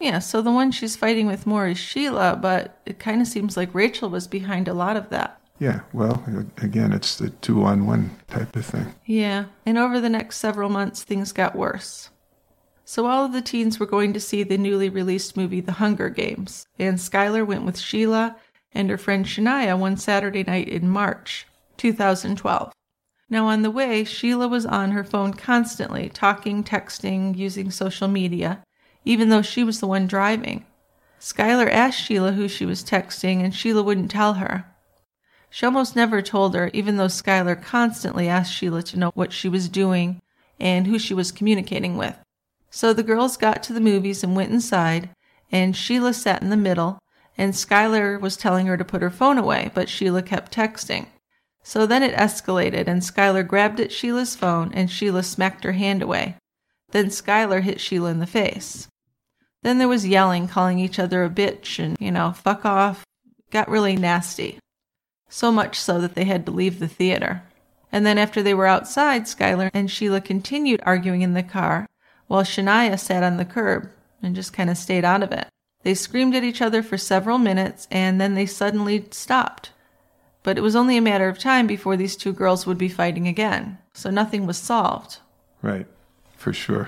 Yeah, so the one she's fighting with more is Sheila, but it kind of seems like Rachel was behind a lot of that. Yeah, well, again, it's the 2-on-1 type of thing. Yeah, and over the next several months, things got worse. So all of the teens were going to see the newly released movie The Hunger Games, and Skylar went with Sheila and her friend Shania one Saturday night in March 2012. Now on the way, Sheila was on her phone constantly, talking, texting, using social media, even though she was the one driving. Skylar asked Sheila who she was texting, and Sheila wouldn't tell her. She almost never told her, even though Skylar constantly asked Sheila to know what she was doing and who she was communicating with. So the girls got to the movies and went inside, and Sheila sat in the middle, and Skylar was telling her to put her phone away, but Sheila kept texting. So then it escalated, and Skylar grabbed at Sheila's phone, and Sheila smacked her hand away. Then Skylar hit Sheila in the face. Then there was yelling, calling each other a bitch, and, fuck off. Got really nasty. So much so that they had to leave the theater. And then after they were outside, Skylar and Sheila continued arguing in the car, while Shania sat on the curb and just kind of stayed out of it. They screamed at each other for several minutes, and then they suddenly stopped. But it was only a matter of time before these two girls would be fighting again, so nothing was solved. Right, for sure.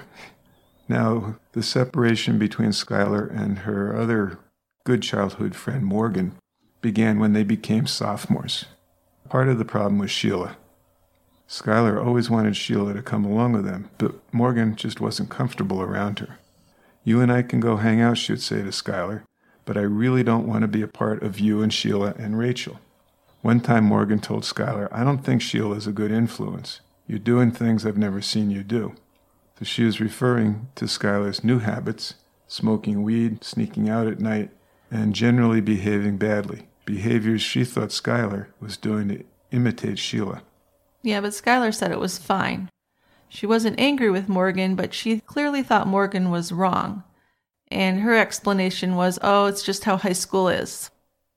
Now, the separation between Skylar and her other good childhood friend, Morgan, began when they became sophomores. Part of the problem was Sheila. Skylar always wanted Sheila to come along with them, but Morgan just wasn't comfortable around her. You and I can go hang out, she would say to Skylar, but I really don't want to be a part of you and Sheila and Rachel. One time Morgan told Skylar, I don't think Sheila is a good influence. You're doing things I've never seen you do. So she was referring to Skylar's new habits, smoking weed, sneaking out at night, and generally behaving badly, behaviors she thought Skylar was doing to imitate Sheila. Yeah, but Skylar said it was fine. She wasn't angry with Morgan, but she clearly thought Morgan was wrong. And her explanation was, it's just how high school is.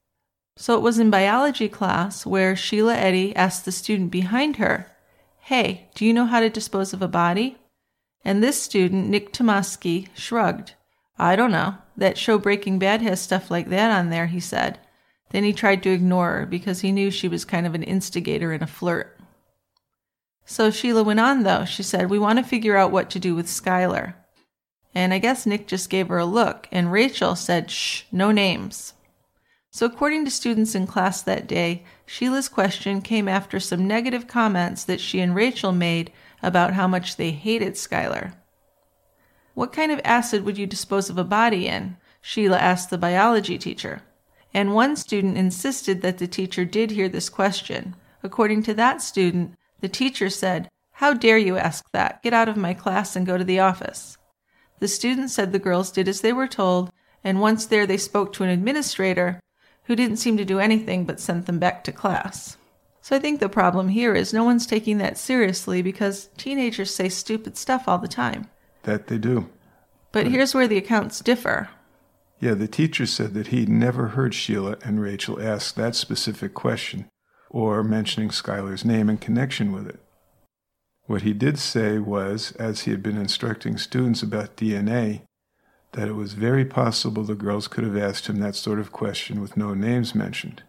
So it was in biology class where Sheila Eddy asked the student behind her, hey, do you know how to dispose of a body? And this student, Nick Tomasky, shrugged. I don't know. That show Breaking Bad has stuff like that on there, he said. Then he tried to ignore her because he knew she was kind of an instigator and a flirt. So Sheila went on, though. She said, we want to figure out what to do with Skylar. And I guess Nick just gave her a look, and Rachel said, shh, no names. So according to students in class that day, Sheila's question came after some negative comments that she and Rachel made about how much they hated Skylar. What kind of acid would you dispose of a body in? Sheila asked the biology teacher. And one student insisted that the teacher did hear this question. According to that student, the teacher said, how dare you ask that? Get out of my class and go to the office. The student said the girls did as they were told, and once there they spoke to an administrator who didn't seem to do anything but sent them back to class. So I think the problem here is no one's taking that seriously because teenagers say stupid stuff all the time. That they do. But here's where the accounts differ. Yeah, the teacher said that he'd never heard Sheila and Rachel ask that specific question or mentioning Skylar's name in connection with it. What he did say was, as he had been instructing students about DNA, that it was very possible the girls could have asked him that sort of question with no names mentioned.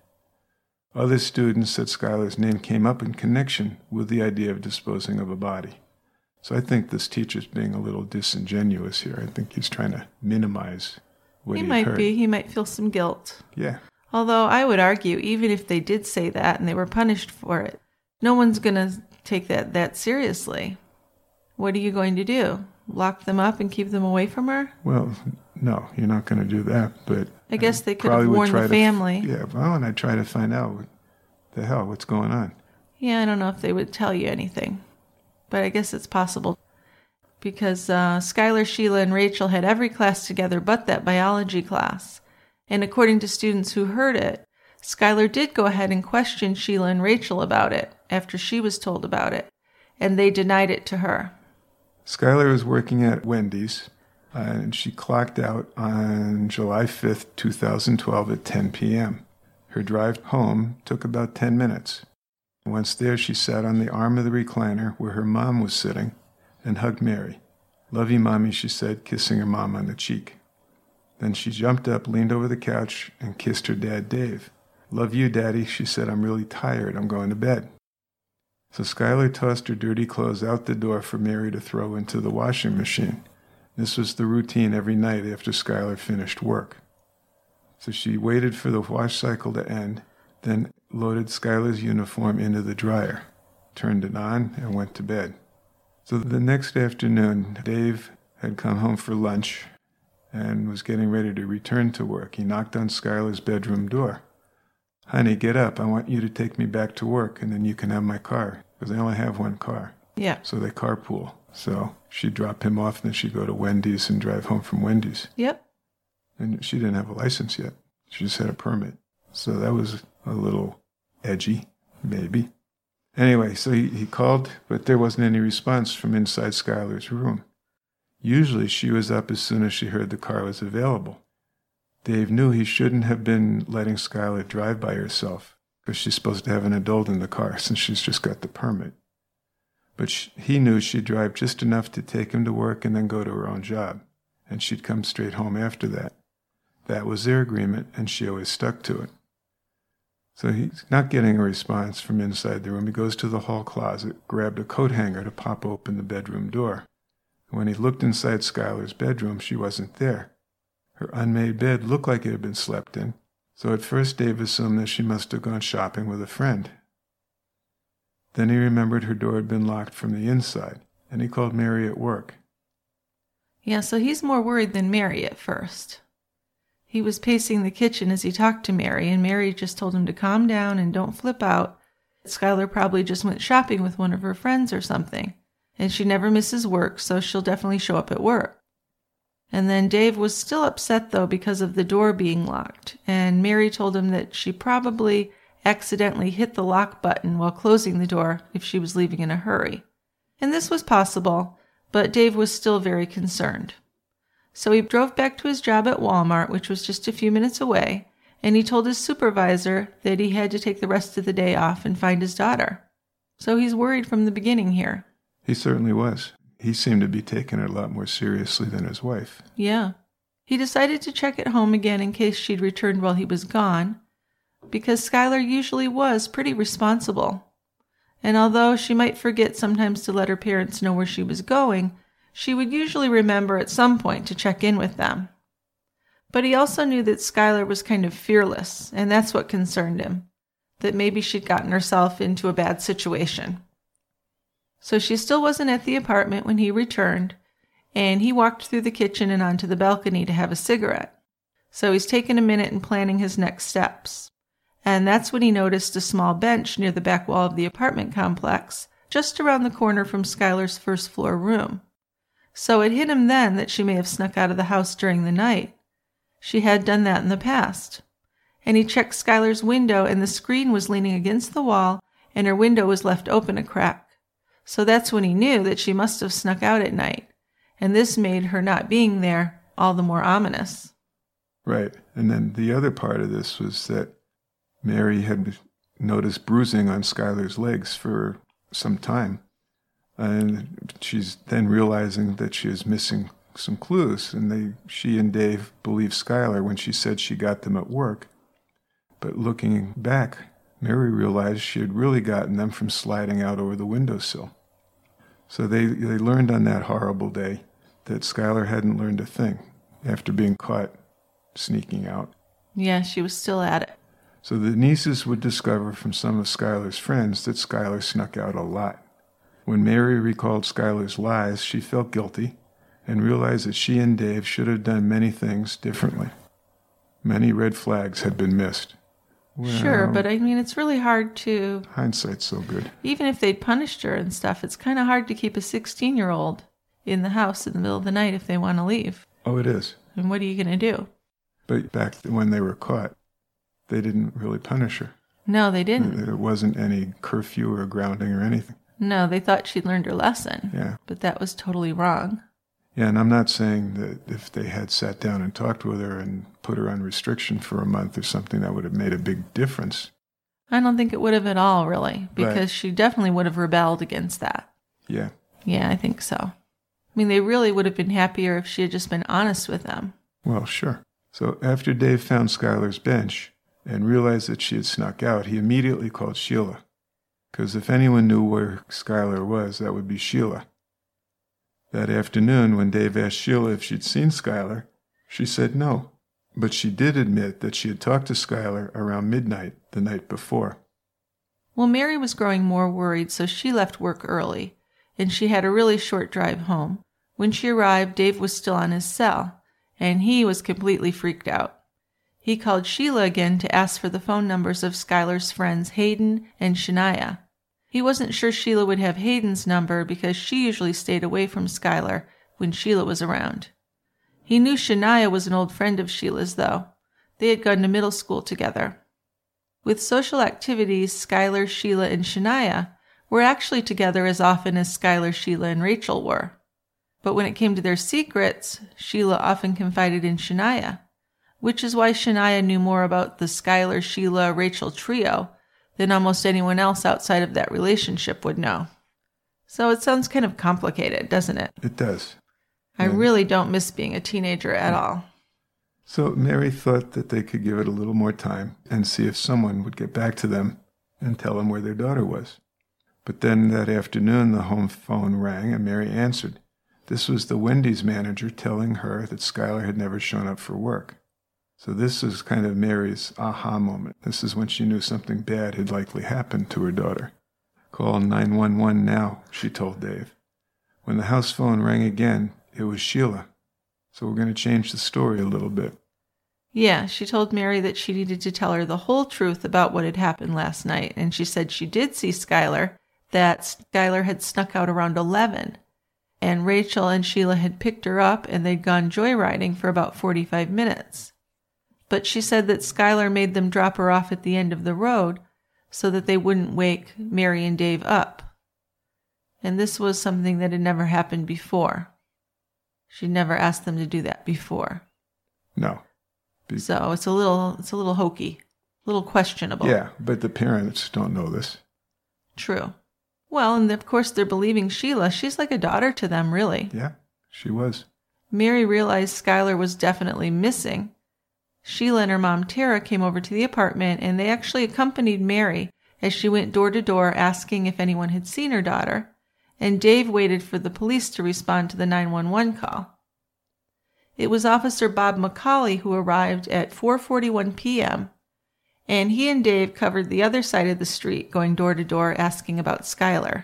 Other students said Skylar's name came up in connection with the idea of disposing of a body. So I think this teacher's being a little disingenuous here. I think he's trying to minimize what he might heard. be. He might feel some guilt. Yeah. Although I would argue, even if they did say that and they were punished for it, no one's going to take that seriously. What are you going to do? Lock them up and keep them away from her? Well, no, you're not going to do that, but I guess they could have warned the family. And I'd try to find out what's going on. Yeah, I don't know if they would tell you anything, but I guess it's possible. Because Skylar, Sheila, and Rachel had every class together but that biology class. And according to students who heard it, Skylar did go ahead and question Sheila and Rachel about it after she was told about it, and they denied it to her. Skylar was working at Wendy's, and she clocked out on July 5th, 2012 at 10 p.m. Her drive home took about 10 minutes. Once there, she sat on the arm of the recliner where her mom was sitting and hugged Mary. Love you, Mommy, she said, kissing her mom on the cheek. Then she jumped up, leaned over the couch, and kissed her dad, Dave. "Love you, Daddy," she said. "I'm really tired. I'm going to bed." So Skylar tossed her dirty clothes out the door for Mary to throw into the washing machine. This was the routine every night after Skylar finished work. So she waited for the wash cycle to end, then loaded Skylar's uniform into the dryer, turned it on, and went to bed. So the next afternoon, Dave had come home for lunch and was getting ready to return to work. He knocked on Skylar's bedroom door. "Honey, get up. I want you to take me back to work, and then you can have my car," because they only have one car. Yeah. So they carpool. So she'd drop him off, and then she'd go to Wendy's and drive home from Wendy's. Yep. And she didn't have a license yet. She just had a permit. So that was a little edgy, maybe. Anyway, so he called, but there wasn't any response from inside Skylar's room. Usually she was up as soon as she heard the car was available. Dave knew he shouldn't have been letting Skylar drive by herself, because she's supposed to have an adult in the car since she's just got the permit. But he knew she'd drive just enough to take him to work and then go to her own job, and she'd come straight home after that. That was their agreement, and she always stuck to it. So he's not getting a response from inside the room. He goes to the hall closet, grabbed a coat hanger to pop open the bedroom door. When he looked inside Skylar's bedroom, she wasn't there. Her unmade bed looked like it had been slept in, so at first Dave assumed that she must have gone shopping with a friend. Then he remembered her door had been locked from the inside, and he called Mary at work. Yeah, so he's more worried than Mary at first. He was pacing the kitchen as he talked to Mary, and Mary just told him to calm down and don't flip out. Skylar probably just went shopping with one of her friends or something, and she never misses work, so she'll definitely show up at work. And then Dave was still upset, though, because of the door being locked, and Mary told him that she probably accidentally hit the lock button while closing the door if she was leaving in a hurry. And this was possible, but Dave was still very concerned. So he drove back to his job at Walmart, which was just a few minutes away, and he told his supervisor that he had to take the rest of the day off and find his daughter. So he's worried from the beginning here. He certainly was. He seemed to be taking it a lot more seriously than his wife. Yeah. He decided to check at home again in case she'd returned while he was gone, because Skylar usually was pretty responsible. And although she might forget sometimes to let her parents know where she was going, she would usually remember at some point to check in with them. But he also knew that Skylar was kind of fearless, and that's what concerned him, that maybe she'd gotten herself into a bad situation. So she still wasn't at the apartment when he returned, and he walked through the kitchen and onto the balcony to have a cigarette. So he's taking a minute and planning his next steps. And that's when he noticed a small bench near the back wall of the apartment complex, just around the corner from Skylar's first-floor room. So it hit him then that she may have snuck out of the house during the night. She had done that in the past. And he checked Skylar's window, and the screen was leaning against the wall, and her window was left open a crack. So that's when he knew that she must have snuck out at night, and this made her not being there all the more ominous. Right. And then the other part of this was that Mary had noticed bruising on Skylar's legs for some time. And she's then realizing that she is missing some clues. And she and Dave believed Skylar when she said she got them at work. But looking back, Mary realized she had really gotten them from sliding out over the windowsill. So they learned on that horrible day that Skylar hadn't learned a thing after being caught sneaking out. Yeah, she was still at it. So the nieces would discover from some of Skylar's friends that Skylar snuck out a lot. When Mary recalled Skylar's lies, she felt guilty and realized that she and Dave should have done many things differently. Many red flags had been missed. Well, sure, but I mean, it's really hard to... Hindsight's so good. Even if they'd punished her and stuff, it's kind of hard to keep a 16-year-old in the house in the middle of the night if they want to leave. Oh, it is. And what are you going to do? But back when they were caught, they didn't really punish her. No, they didn't. There wasn't any curfew or grounding or anything. No, they thought she'd learned her lesson. Yeah. But that was totally wrong. Yeah, and I'm not saying that if they had sat down and talked with her and put her on restriction for a month or something, that would have made a big difference. I don't think it would have at all, really, because Right. she definitely would have rebelled against that. Yeah. Yeah, I think so. I mean, they really would have been happier if she had just been honest with them. Well, sure. So after Dave found Skylar's bench and realized that she had snuck out, he immediately called Sheila. Because if anyone knew where Skylar was, that would be Sheila. That afternoon, when Dave asked Sheila if she'd seen Skylar, she said no. But she did admit that she had talked to Skylar around midnight the night before. Well, Mary was growing more worried, so she left work early, and she had a really short drive home. When she arrived, Dave was still on his cell, and he was completely freaked out. He called Sheila again to ask for the phone numbers of Skylar's friends Hayden and Shania. He wasn't sure Sheila would have Hayden's number because she usually stayed away from Skylar when Sheila was around. He knew Shania was an old friend of Sheila's, though. They had gone to middle school together. With social activities, Skylar, Sheila, and Shania were actually together as often as Skylar, Sheila, and Rachel were. But when it came to their secrets, Sheila often confided in Shania, which is why Shania knew more about the Skylar, Sheila, Rachel trio than almost anyone else outside of that relationship would know. So it sounds kind of complicated, doesn't it? It does. I really don't miss being a teenager at all. So Mary thought that they could give it a little more time and see if someone would get back to them and tell them where their daughter was. But then that afternoon, the home phone rang and Mary answered. This was the Wendy's manager telling her that Skylar had never shown up for work. So this was kind of Mary's aha moment. This is when she knew something bad had likely happened to her daughter. Call 911 now, she told Dave. When the house phone rang again, it was Sheila. So we're going to change the story a little bit. Yeah, she told Mary that she needed to tell her the whole truth about what had happened last night, and she said she did see Skylar, that Skylar had snuck out around 11, and Rachel and Sheila had picked her up and they'd gone joyriding for about 45 minutes. But she said that Skylar made them drop her off at the end of the road so that they wouldn't wake Mary and Dave up. And this was something that had never happened before. She'd never asked them to do that before. No. So it's a little hokey, a little questionable. Yeah, but the parents don't know this. True. Well, and of course they're believing Sheila. She's like a daughter to them, really. Yeah, she was. Mary realized Skylar was definitely missing. Sheila and her mom, Tara, came over to the apartment, and they actually accompanied Mary as she went door to door asking if anyone had seen her daughter, and Dave waited for the police to respond to the 911 call. It was Officer Bob McCauley who arrived at 4:41 p.m., and he and Dave covered the other side of the street, going door to door asking about Skylar.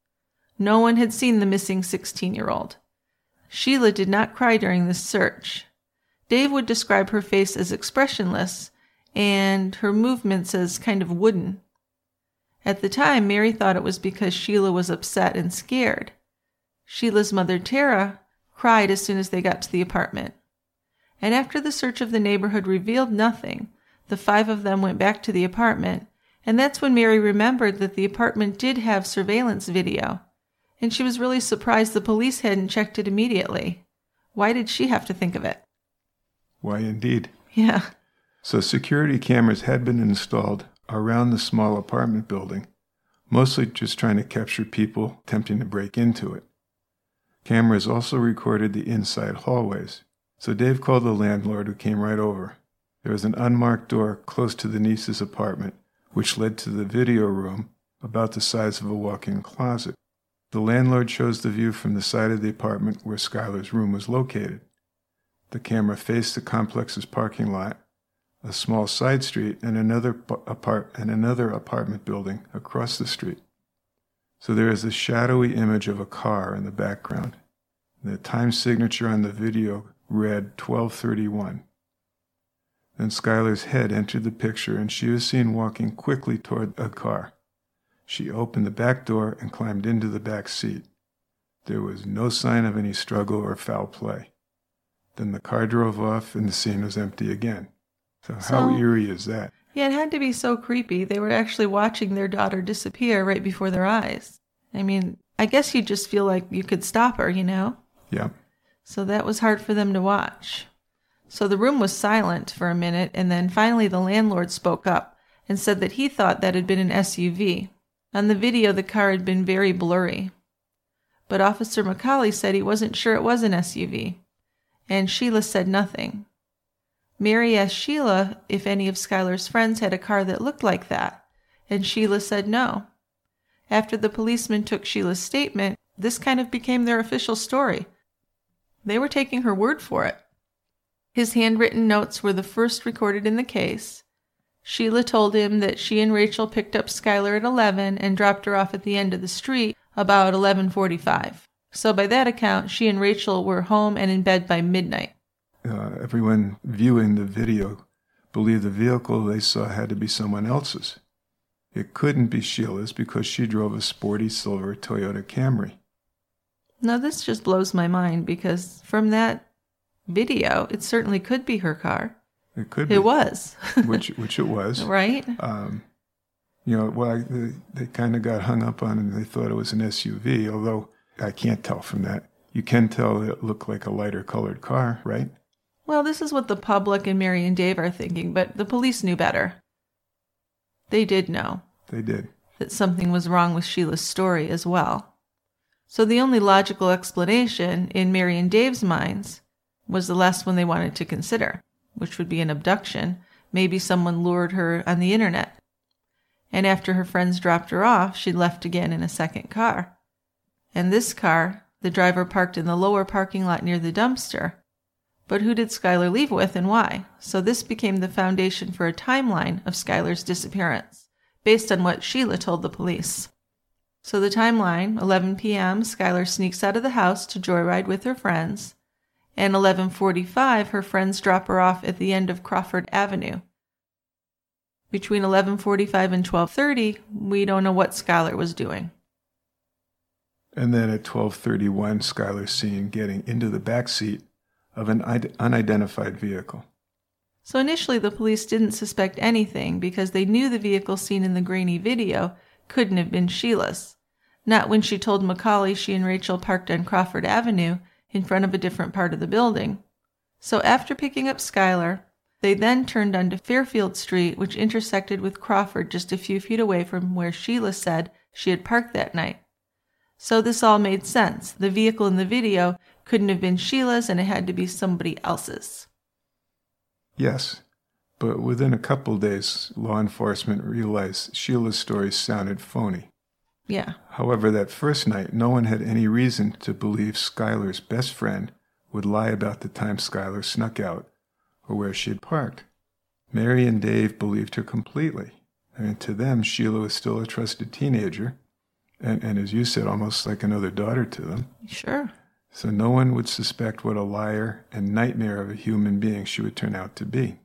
No one had seen the missing 16-year-old. Sheila did not cry during this search. Dave would describe her face as expressionless and her movements as kind of wooden. At the time, Mary thought it was because Sheila was upset and scared. Sheila's mother, Tara, cried as soon as they got to the apartment. And after the search of the neighborhood revealed nothing, the five of them went back to the apartment, and that's when Mary remembered that the apartment did have surveillance video, and she was really surprised the police hadn't checked it immediately. Why did she have to think of it? Why, indeed. Yeah. So security cameras had been installed around the small apartment building, mostly just trying to capture people attempting to break into it. Cameras also recorded the inside hallways. So Dave called the landlord, who came right over. There was an unmarked door close to the niece's apartment, which led to the video room about the size of a walk-in closet. The landlord shows the view from the side of the apartment where Skylar's room was located. The camera faced the complex's parking lot, a small side street, and another apartment building across the street. So there is a shadowy image of a car in the background. The time signature on the video read 12:31. Then Skylar's head entered the picture, and she was seen walking quickly toward a car. She opened the back door and climbed into the back seat. There was no sign of any struggle or foul play. Then the car drove off, and the scene was empty again. So how eerie is that? Yeah, it had to be so creepy. They were actually watching their daughter disappear right before their eyes. I mean, I guess you just feel like you could stop her, you know? Yeah. So that was hard for them to watch. So the room was silent for a minute, and then finally the landlord spoke up and said that he thought that had been an SUV. On the video, the car had been very blurry. But Officer McCauley said he wasn't sure it was an SUV, and Sheila said nothing. Mary asked Sheila if any of Skylar's friends had a car that looked like that, and Sheila said no. After the policeman took Sheila's statement, this kind of became their official story. They were taking her word for it. His handwritten notes were the first recorded in the case. Sheila told him that she and Rachel picked up Skylar at 11 and dropped her off at the end of the street about 11:45. So by that account, she and Rachel were home and in bed by midnight. Everyone viewing the video believed the vehicle they saw had to be someone else's. It couldn't be Sheila's because she drove a sporty silver Toyota Camry. Now this just blows my mind because from that video, it certainly could be her car. It could be. It was. which it was. Right? They kind of got hung up on it and they thought it was an SUV, although I can't tell from that. You can tell it looked like a lighter colored car, right? Well, this is what the public and Mary and Dave are thinking, but the police knew better. They did know. They did. That something was wrong with Sheila's story as well. So the only logical explanation in Mary and Dave's minds was the last one they wanted to consider, which would be an abduction. Maybe someone lured her on the internet. And after her friends dropped her off, she left again in a second car. And this car, the driver parked in the lower parking lot near the dumpster. But who did Skylar leave with and why? So this became the foundation for a timeline of Skylar's disappearance, based on what Sheila told the police. So the timeline, 11 p.m., Skylar sneaks out of the house to joyride with her friends, and 11:45, her friends drop her off at the end of Crawford Avenue. Between 11:45 and 12:30, we don't know what Skylar was doing. And then at 12:31, Skylar's seen getting into the back seat of an unidentified vehicle. So initially the police didn't suspect anything because they knew the vehicle seen in the grainy video couldn't have been Sheila's. Not when she told Macaulay she and Rachel parked on Crawford Avenue in front of a different part of the building. So after picking up Skylar, they then turned onto Fairfield Street, which intersected with Crawford just a few feet away from where Sheila said she had parked that night. So this all made sense. The vehicle in the video couldn't have been Sheila's and it had to be somebody else's. Yes, but within a couple days, law enforcement realized Sheila's story sounded phony. Yeah. However, that first night, no one had any reason to believe Skylar's best friend would lie about the time Skylar snuck out or where she had parked. Mary and Dave believed her completely. To them, Sheila was still a trusted teenager, and as you said, almost like another daughter to them. Sure. So no one would suspect what a liar and nightmare of a human being she would turn out to be.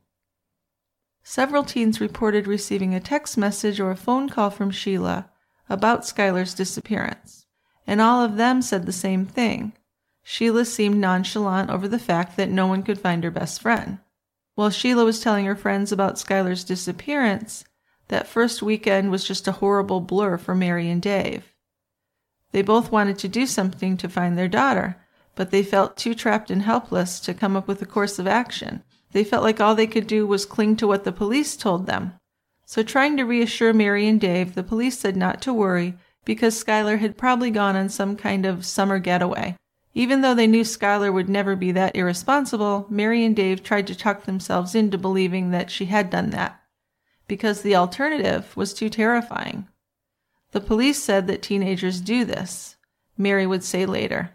Several teens reported receiving a text message or a phone call from Sheila about Skylar's disappearance, and all of them said the same thing. Sheila seemed nonchalant over the fact that no one could find her best friend. While Sheila was telling her friends about Skylar's disappearance, that first weekend was just a horrible blur for Mary and Dave. They both wanted to do something to find their daughter, but they felt too trapped and helpless to come up with a course of action. They felt like all they could do was cling to what the police told them. So trying to reassure Mary and Dave, the police said not to worry because Skylar had probably gone on some kind of summer getaway. Even though they knew Skylar would never be that irresponsible, Mary and Dave tried to talk themselves into believing that she had done that, because the alternative was too terrifying. The police said that teenagers do this, Mary would say later,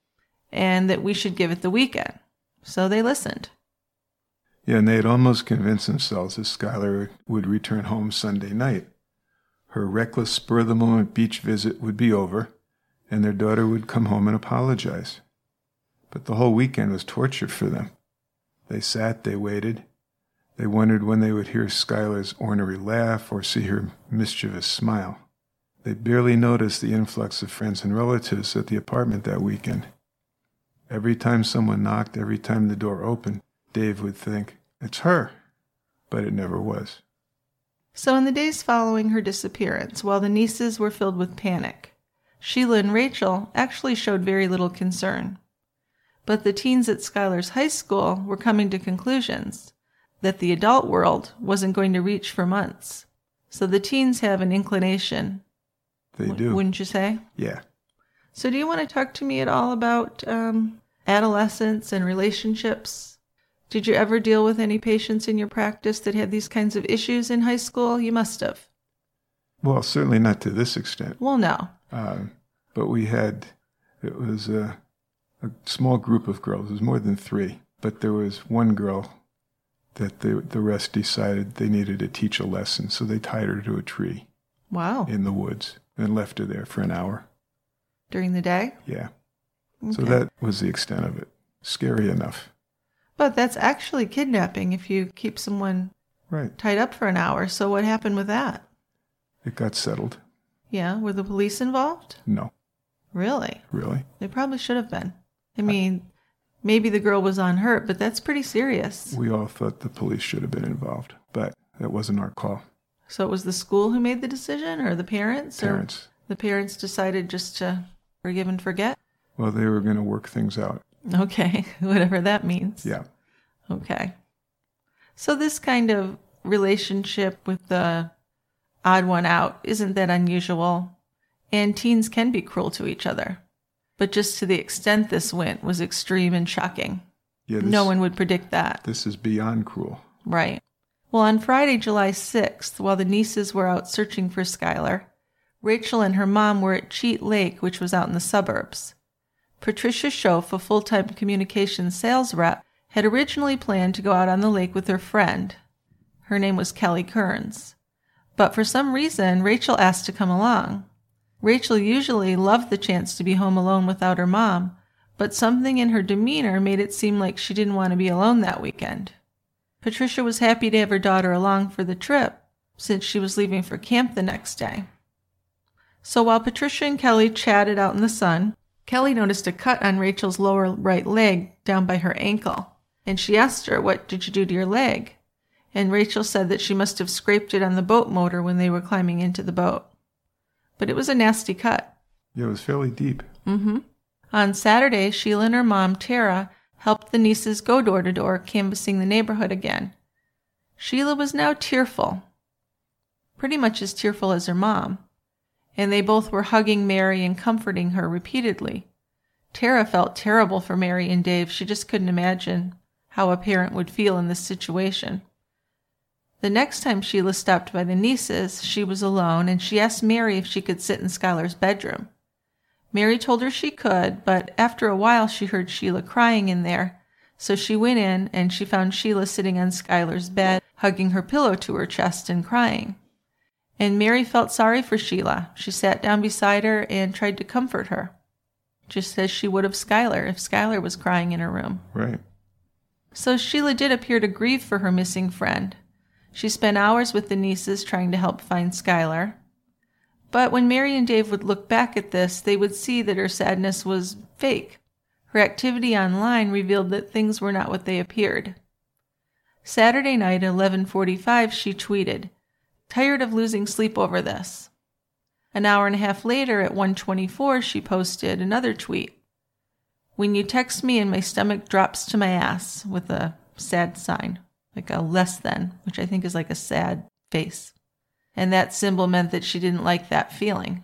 and that we should give it the weekend. So they listened. Yeah, and they had almost convinced themselves that Skylar would return home Sunday night. Her reckless, spur-of-the-moment beach visit would be over, and their daughter would come home and apologize. But the whole weekend was torture for them. They sat, they waited. They wondered when they would hear Skylar's ornery laugh or see her mischievous smile. They barely noticed the influx of friends and relatives at the apartment that weekend. Every time someone knocked, every time the door opened, Dave would think, "It's her," but it never was. So in the days following her disappearance, while the nieces were filled with panic, Sheila and Rachel actually showed very little concern. But the teens at Skylar's high school were coming to conclusions that the adult world wasn't going to reach for months. So the teens have an inclination. They do. Wouldn't you say? Yeah. So do you want to talk to me at all about adolescence and relationships? Did you ever deal with any patients in your practice that had these kinds of issues in high school? You must have. Well, certainly not to this extent. Well, no. But it was a small group of girls. It was more than 3. But there was one girl that the rest decided they needed to teach a lesson, so they tied her to a tree. Wow. In the woods and left her there for an hour. During the day? Yeah. Okay. So that was the extent of it. Scary enough. But that's actually kidnapping if you keep someone right tied up for an hour. So what happened with that? It got settled. Yeah. Were the police involved? No. Really? Really? They probably should have been. I mean, maybe the girl was unhurt, but that's pretty serious. We all thought the police should have been involved, but that wasn't our call. So it was the school who made the decision, or the parents? Parents. Or the parents decided just to forgive and forget? Well, they were going to work things out. Okay, whatever that means. Yeah. Okay. So this kind of relationship with the odd one out isn't that unusual, and teens can be cruel to each other. But just to the extent this went was extreme and shocking. Yeah, no one would predict that. This is beyond cruel. Right. Well, on Friday, July 6th, while the nieces were out searching for Skylar, Rachel and her mom were at Cheat Lake, which was out in the suburbs. Patricia Schoaf, a full-time communications sales rep, had originally planned to go out on the lake with her friend. Her name was Kelly Kearns. But for some reason, Rachel asked to come along. Rachel usually loved the chance to be home alone without her mom, but something in her demeanor made it seem like she didn't want to be alone that weekend. Patricia was happy to have her daughter along for the trip, since she was leaving for camp the next day. So while Patricia and Kelly chatted out in the sun, Kelly noticed a cut on Rachel's lower right leg down by her ankle, and she asked her, "What did you do to your leg?" And Rachel said that she must have scraped it on the boat motor when they were climbing into the boat. But it was a nasty cut. Yeah, it was fairly deep. Mm-hmm. On Saturday, Sheila and her mom, Tara, helped the nieces go door to door, canvassing the neighborhood again. Sheila was now tearful, pretty much as tearful as her mom, and they both were hugging Mary and comforting her repeatedly. Tara felt terrible for Mary and Dave. She just couldn't imagine how a parent would feel in this situation. The next time Sheila stopped by the nieces, she was alone, and she asked Mary if she could sit in Skylar's bedroom. Mary told her she could, but after a while she heard Sheila crying in there, so she went in and she found Sheila sitting on Skylar's bed, hugging her pillow to her chest and crying. And Mary felt sorry for Sheila. She sat down beside her and tried to comfort her, just as she would of Skylar if Skylar was crying in her room. Right. So Sheila did appear to grieve for her missing friend. She spent hours with the nieces trying to help find Skylar. But when Mary and Dave would look back at this, they would see that her sadness was fake. Her activity online revealed that things were not what they appeared. Saturday night at 11:45, she tweeted, "Tired of losing sleep over this." An hour and a half later, at 1:24, she posted another tweet. "When you text me and my stomach drops to my ass," with a sad sign, like a less than, which I think is like a sad face. And that symbol meant that she didn't like that feeling.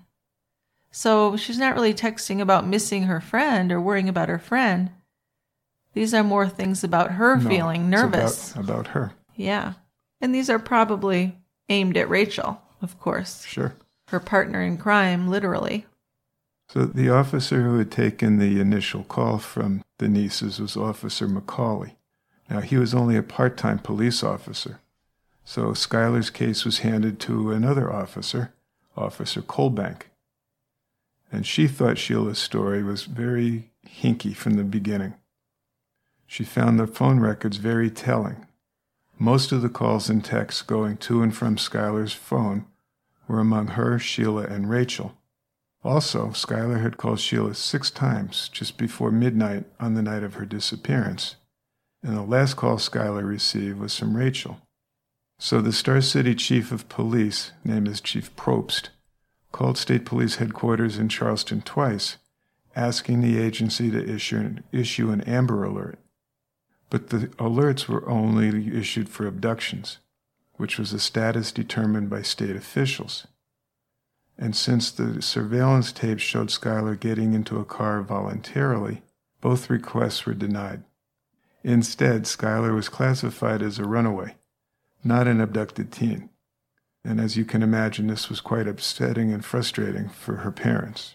So she's not really texting about missing her friend or worrying about her friend. These are more things about her feeling nervous. About her. Yeah. And these are probably aimed at Rachel, of course. Sure. Her partner in crime, literally. So the officer who had taken the initial call from the nieces was Officer McCauley. Now, he was only a part-time police officer. So Skylar's case was handed to another officer, Officer Colbank. And she thought Sheila's story was very hinky from the beginning. She found the phone records very telling. Most of the calls and texts going to and from Skylar's phone were among her, Sheila, and Rachel. Also, Skylar had called Sheila 6 times just before midnight on the night of her disappearance. And the last call Skylar received was from Rachel. So the Star City Chief of Police, named as Chief Probst, called State Police Headquarters in Charleston twice, asking the agency to issue an Amber Alert. But the alerts were only issued for abductions, which was a status determined by state officials. And since the surveillance tapes showed Skylar getting into a car voluntarily, both requests were denied. Instead, Skylar was classified as a runaway, not an abducted teen. And as you can imagine, this was quite upsetting and frustrating for her parents.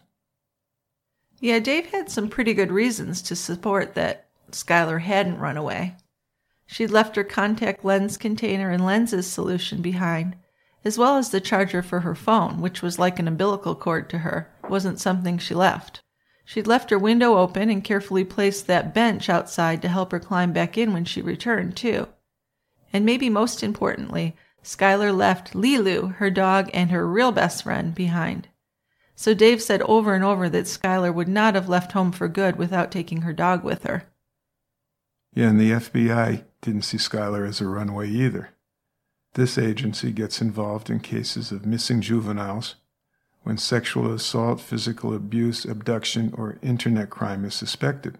Yeah, Dave had some pretty good reasons to support that Skylar hadn't run away. She'd left her contact lens container and lenses solution behind, as well as the charger for her phone, which was like an umbilical cord to her. It wasn't something she left. She'd left her window open and carefully placed that bench outside to help her climb back in when she returned, too. And maybe most importantly, Skylar left Lilu, her dog, and her real best friend behind. So Dave said over and over that Skylar would not have left home for good without taking her dog with her. Yeah, and the FBI didn't see Skylar as a runaway either. This agency gets involved in cases of missing juveniles when sexual assault, physical abuse, abduction, or internet crime is suspected.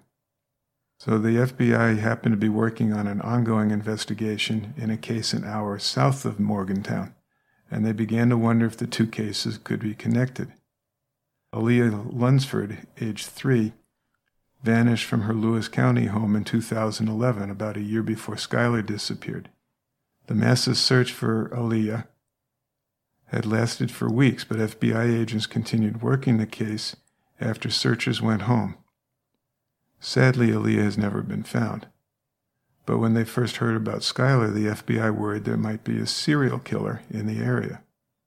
So the FBI happened to be working on an ongoing investigation in a case an hour south of Morgantown, and they began to wonder if the two cases could be connected. Aaliyah Lunsford, age 3, vanished from her Lewis County home in 2011, about a year before Skylar disappeared. The massive search for Aaliyah had lasted for weeks, but FBI agents continued working the case after searchers went home. Sadly, Aaliyah has never been found. But when they first heard about Skylar, the FBI worried there might be a serial killer in the area.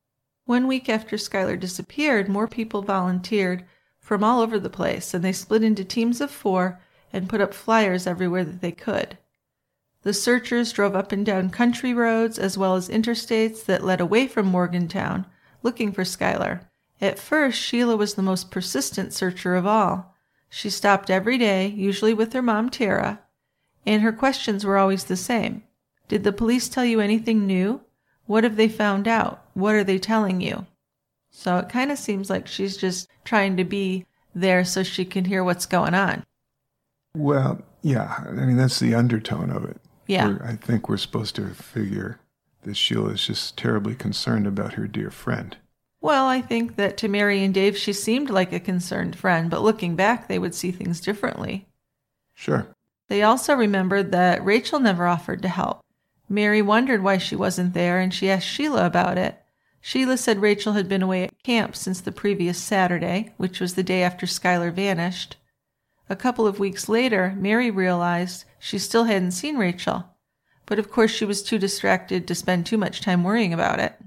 1 week after Skylar disappeared, more people volunteered from all over the place, and they split into teams of 4 and put up flyers everywhere that they could. The searchers drove up and down country roads as well as interstates that led away from Morgantown, looking for Skylar. At first, Sheila was the most persistent searcher of all. She stopped every day, usually with her mom, Tara, and her questions were always the same. Did the police tell you anything new? What have they found out? What are they telling you? So it kind of seems like she's just trying to be there so she can hear what's going on. Well, yeah, I mean, that's the undertone of it. Yeah. I think we're supposed to figure that Sheila is just terribly concerned about her dear friend. Well, I think that to Mary and Dave, she seemed like a concerned friend, but looking back, they would see things differently. Sure. They also remembered that Rachel never offered to help. Mary wondered why she wasn't there, and she asked Sheila about it. Sheila said Rachel had been away at camp since the previous Saturday, which was the day after Skylar vanished. A couple of weeks later, Mary realized she still hadn't seen Rachel, but of course she was too distracted to spend too much time worrying about it.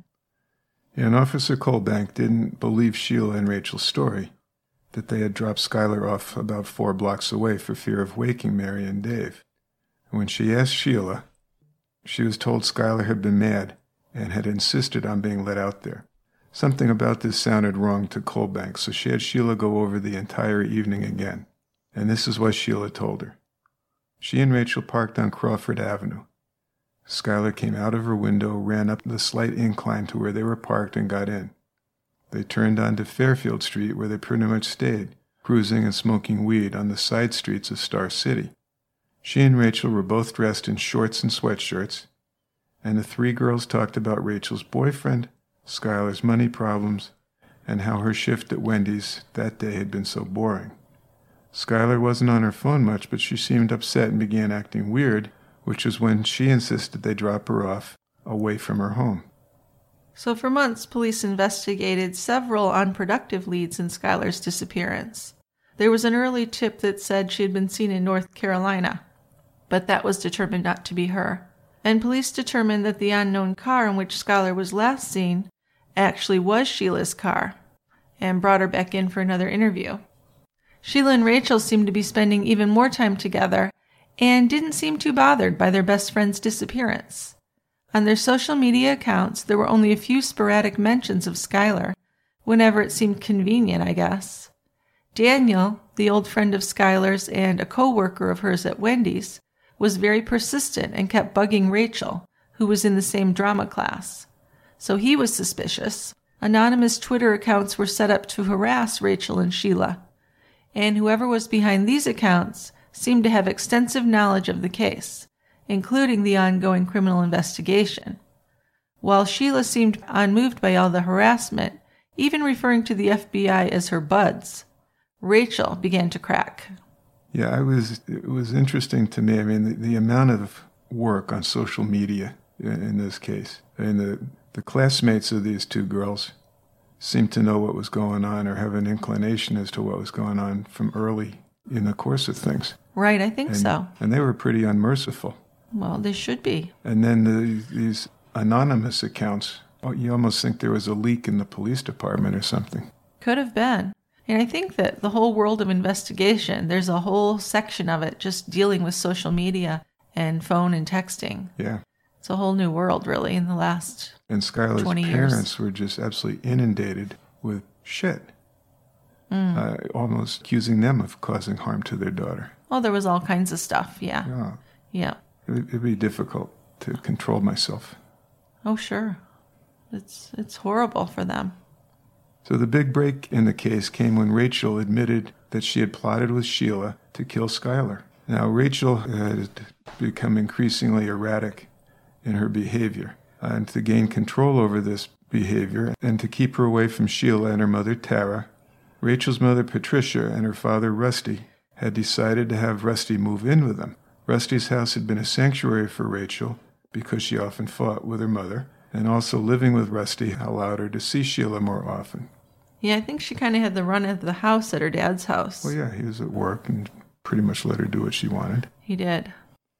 And Officer Colbank didn't believe Sheila and Rachel's story, that they had dropped Skylar off about 4 blocks away for fear of waking Mary and Dave. When she asked Sheila, she was told Skylar had been mad and had insisted on being let out there. Something about this sounded wrong to Colbank, so she had Sheila go over the entire evening again. And this is what Sheila told her. She and Rachel parked on Crawford Avenue. Skylar came out of her window, ran up the slight incline to where they were parked, and got in. They turned onto Fairfield Street, where they pretty much stayed, cruising and smoking weed on the side streets of Star City. She and Rachel were both dressed in shorts and sweatshirts, and the 3 girls talked about Rachel's boyfriend, Skylar's money problems, and how her shift at Wendy's that day had been so boring. Skylar wasn't on her phone much, but she seemed upset and began acting weird, which was when she insisted they drop her off away from her home. So for months, police investigated several unproductive leads in Skylar's disappearance. There was an early tip that said she had been seen in North Carolina, but that was determined not to be her. And police determined that the unknown car in which Skylar was last seen actually was Sheila's car, and brought her back in for another interview. Sheila and Rachel seemed to be spending even more time together and didn't seem too bothered by their best friend's disappearance. On their social media accounts, there were only a few sporadic mentions of Skylar, whenever it seemed convenient, I guess. Daniel, the old friend of Skylar's and a co-worker of hers at Wendy's, was very persistent and kept bugging Rachel, who was in the same drama class. So he was suspicious. Anonymous Twitter accounts were set up to harass Rachel and Sheila, and whoever was behind these accounts seemed to have extensive knowledge of the case, including the ongoing criminal investigation. While Sheila seemed unmoved by all the harassment, even referring to the FBI as her buds, Rachel began to crack. Yeah, it was interesting to me. I mean, the amount of work on social media in this case. I mean, the classmates of these two girls seemed to know what was going on or have an inclination as to what was going on from early in the course of things. Right, I think so. And they were pretty unmerciful. Well, they should be. And then these anonymous accounts, you almost think there was a leak in the police department or something. Could have been. And I think that the whole world of investigation, there's a whole section of it just dealing with social media and phone and texting. Yeah. It's a whole new world, really, in the last 20 years. And Skylar's parents were just absolutely inundated with shit, almost accusing them of causing harm to their daughter. Oh, there was all kinds of stuff, yeah. Yeah. It'd be difficult to control myself. Oh, sure. It's horrible for them. So the big break in the case came when Rachel admitted that she had plotted with Sheila to kill Skylar. Now, Rachel had become increasingly erratic in her behavior, and to gain control over this behavior and to keep her away from Sheila and her mother, Tara, Rachel's mother, Patricia, and her father, Rusty, had decided to have Rusty move in with them. Rusty's house had been a sanctuary for Rachel because she often fought with her mother, and also living with Rusty allowed her to see Sheila more often. Yeah, I think she kind of had the run of the house at her dad's house. Well, yeah, he was at work and pretty much let her do what she wanted. He did.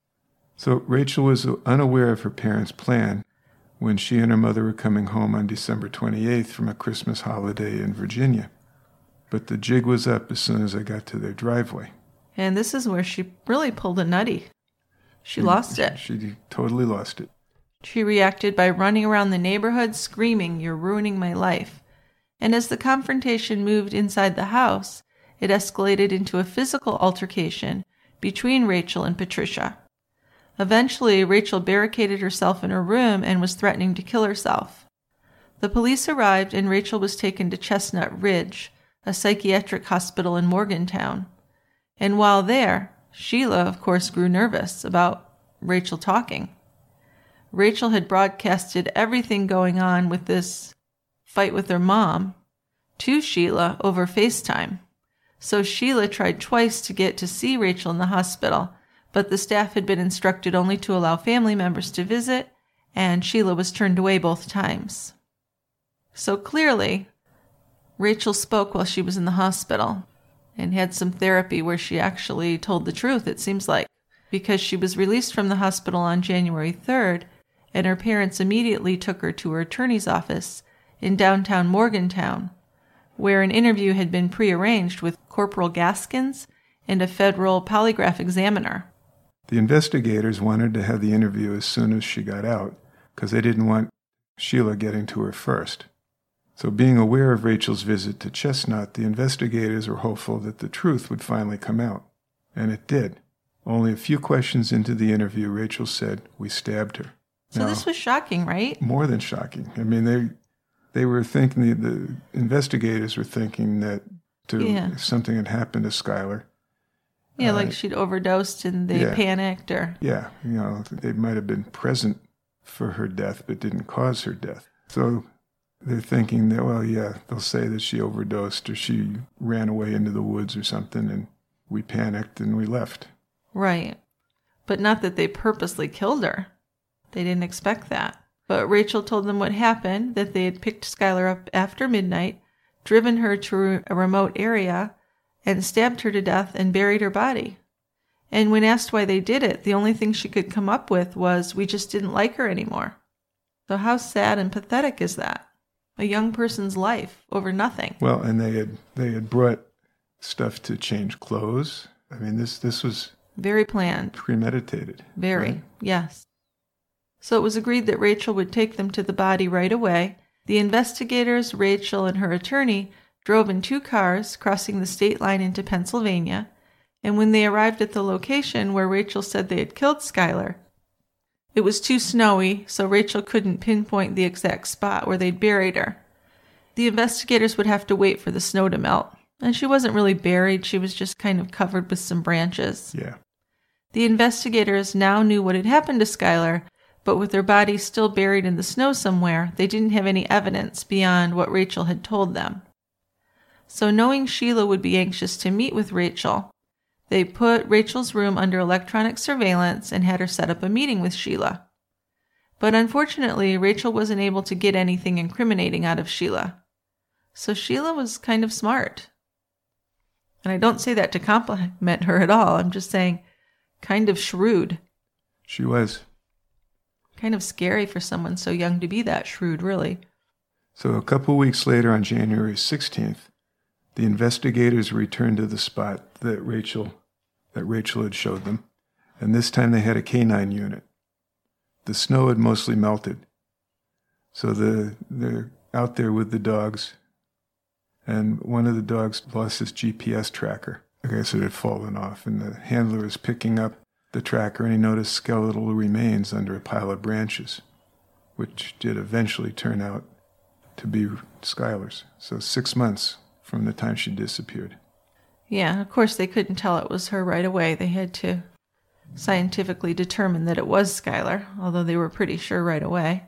So Rachel was unaware of her parents' plan when she and her mother were coming home on December 28th from a Christmas holiday in Virginia. But the jig was up as soon as I got to their driveway. And this is where she really pulled a nutty. She lost it. She totally lost it. She reacted by running around the neighborhood screaming, "You're ruining my life." And as the confrontation moved inside the house, it escalated into a physical altercation between Rachel and Patricia. Eventually, Rachel barricaded herself in her room and was threatening to kill herself. The police arrived and Rachel was taken to Chestnut Ridge, a psychiatric hospital in Morgantown. And while there, Sheila, of course, grew nervous about Rachel talking. Rachel had broadcasted everything going on with this fight with her mom to Sheila over FaceTime. So Sheila tried twice to get to see Rachel in the hospital, but the staff had been instructed only to allow family members to visit, and Sheila was turned away both times. So clearly, Rachel spoke while she was in the hospital and had some therapy where she actually told the truth, it seems like, because she was released from the hospital on January 3rd, and her parents immediately took her to her attorney's office in downtown Morgantown, where an interview had been prearranged with Corporal Gaskins and a federal polygraph examiner. The investigators wanted to have the interview as soon as she got out because they didn't want Sheila getting to her first. So being aware of Rachel's visit to Chestnut, the investigators were hopeful that the truth would finally come out. And it did. Only a few questions into the interview, Rachel said, "We stabbed her." So this was shocking, right? More than shocking. I mean, they were thinking, the investigators were thinking that something had happened to Skylar. Yeah, like she'd overdosed and they panicked or... Yeah, they might have been present for her death but didn't cause her death. So they're thinking that, they'll say that she overdosed or she ran away into the woods or something and we panicked and we left. Right. But not that they purposely killed her. They didn't expect that. But Rachel told them what happened, that they had picked Skylar up after midnight, driven her to a remote area, and stabbed her to death and buried her body. And when asked why they did it, the only thing she could come up with was, "We just didn't like her anymore." So how sad and pathetic is that? A young person's life over nothing. Well, and they had brought stuff to change clothes. I mean, this was... very planned. Premeditated. Very, right? Yes. So it was agreed that Rachel would take them to the body right away. The investigators, Rachel, and her attorney drove in 2 cars, crossing the state line into Pennsylvania, and when they arrived at the location where Rachel said they had killed Skylar, it was too snowy, so Rachel couldn't pinpoint the exact spot where they'd buried her. The investigators would have to wait for the snow to melt, and she wasn't really buried, she was just kind of covered with some branches. Yeah. The investigators now knew what had happened to Skylar, but with her body still buried in the snow somewhere, they didn't have any evidence beyond what Rachel had told them. So knowing Sheila would be anxious to meet with Rachel, They put Rachel's room under electronic surveillance and had her set up a meeting with Sheila. But unfortunately, Rachel wasn't able to get anything incriminating out of Sheila. So Sheila was kind of smart. And I don't say that to compliment her at all. I'm just saying kind of shrewd. She was. Kind of scary for someone so young to be that shrewd, really. So a couple weeks later, on January 16th, the investigators returned to the spot that Rachel had showed them, and this time they had a canine unit. The snow had mostly melted, so they're out there with the dogs, and one of the dogs lost his GPS tracker. I guess it had fallen off, and the handler was picking up the tracker, and he noticed skeletal remains under a pile of branches, which did eventually turn out to be Skylar's. So 6 months from the time she disappeared. Yeah, of course they couldn't tell it was her right away. They had to scientifically determine that it was Skylar, although they were pretty sure right away.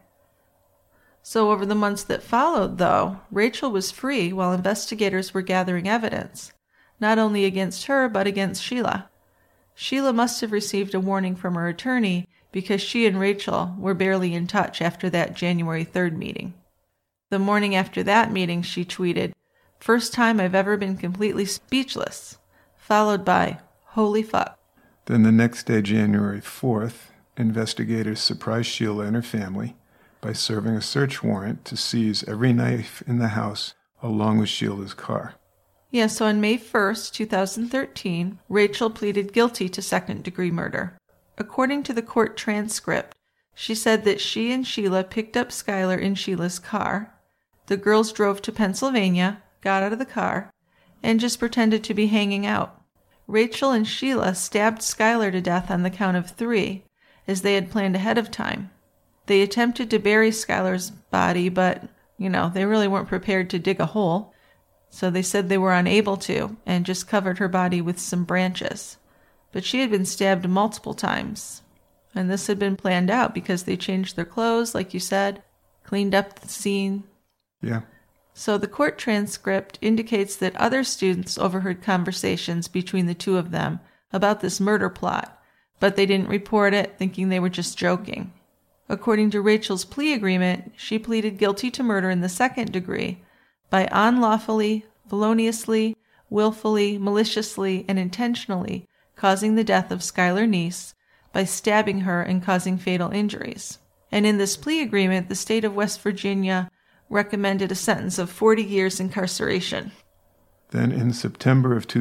So over the months that followed, though, Rachel was free while investigators were gathering evidence, not only against her, but against Sheila. Sheila must have received a warning from her attorney because she and Rachel were barely in touch after that January 3rd meeting. The morning after that meeting, she tweeted, "First time I've ever been completely speechless," followed by, "Holy fuck." Then the next day, January 4th, investigators surprised Sheila and her family by serving a search warrant to seize every knife in the house along with Sheila's car. Yeah, so on May 1st, 2013, Rachel pleaded guilty to second-degree murder. According to the court transcript, she said that she and Sheila picked up Skylar in Sheila's car. The girls drove to Pennsylvania, got out of the car, and just pretended to be hanging out. Rachel and Sheila stabbed Skylar to death on the count of 3, as they had planned ahead of time. They attempted to bury Skylar's body, but, they really weren't prepared to dig a hole. So they said they were unable to, and just covered her body with some branches. But she had been stabbed multiple times. And this had been planned out because they changed their clothes, like you said, cleaned up the scene. Yeah. So the court transcript indicates that other students overheard conversations between the two of them about this murder plot, but they didn't report it, thinking they were just joking. According to Rachel's plea agreement, she pleaded guilty to murder in the second degree by unlawfully, feloniously, willfully, maliciously, and intentionally causing the death of Skylar Neese by stabbing her and causing fatal injuries. And in this plea agreement, the state of West Virginia recommended a sentence of 40 years incarceration. Then in September of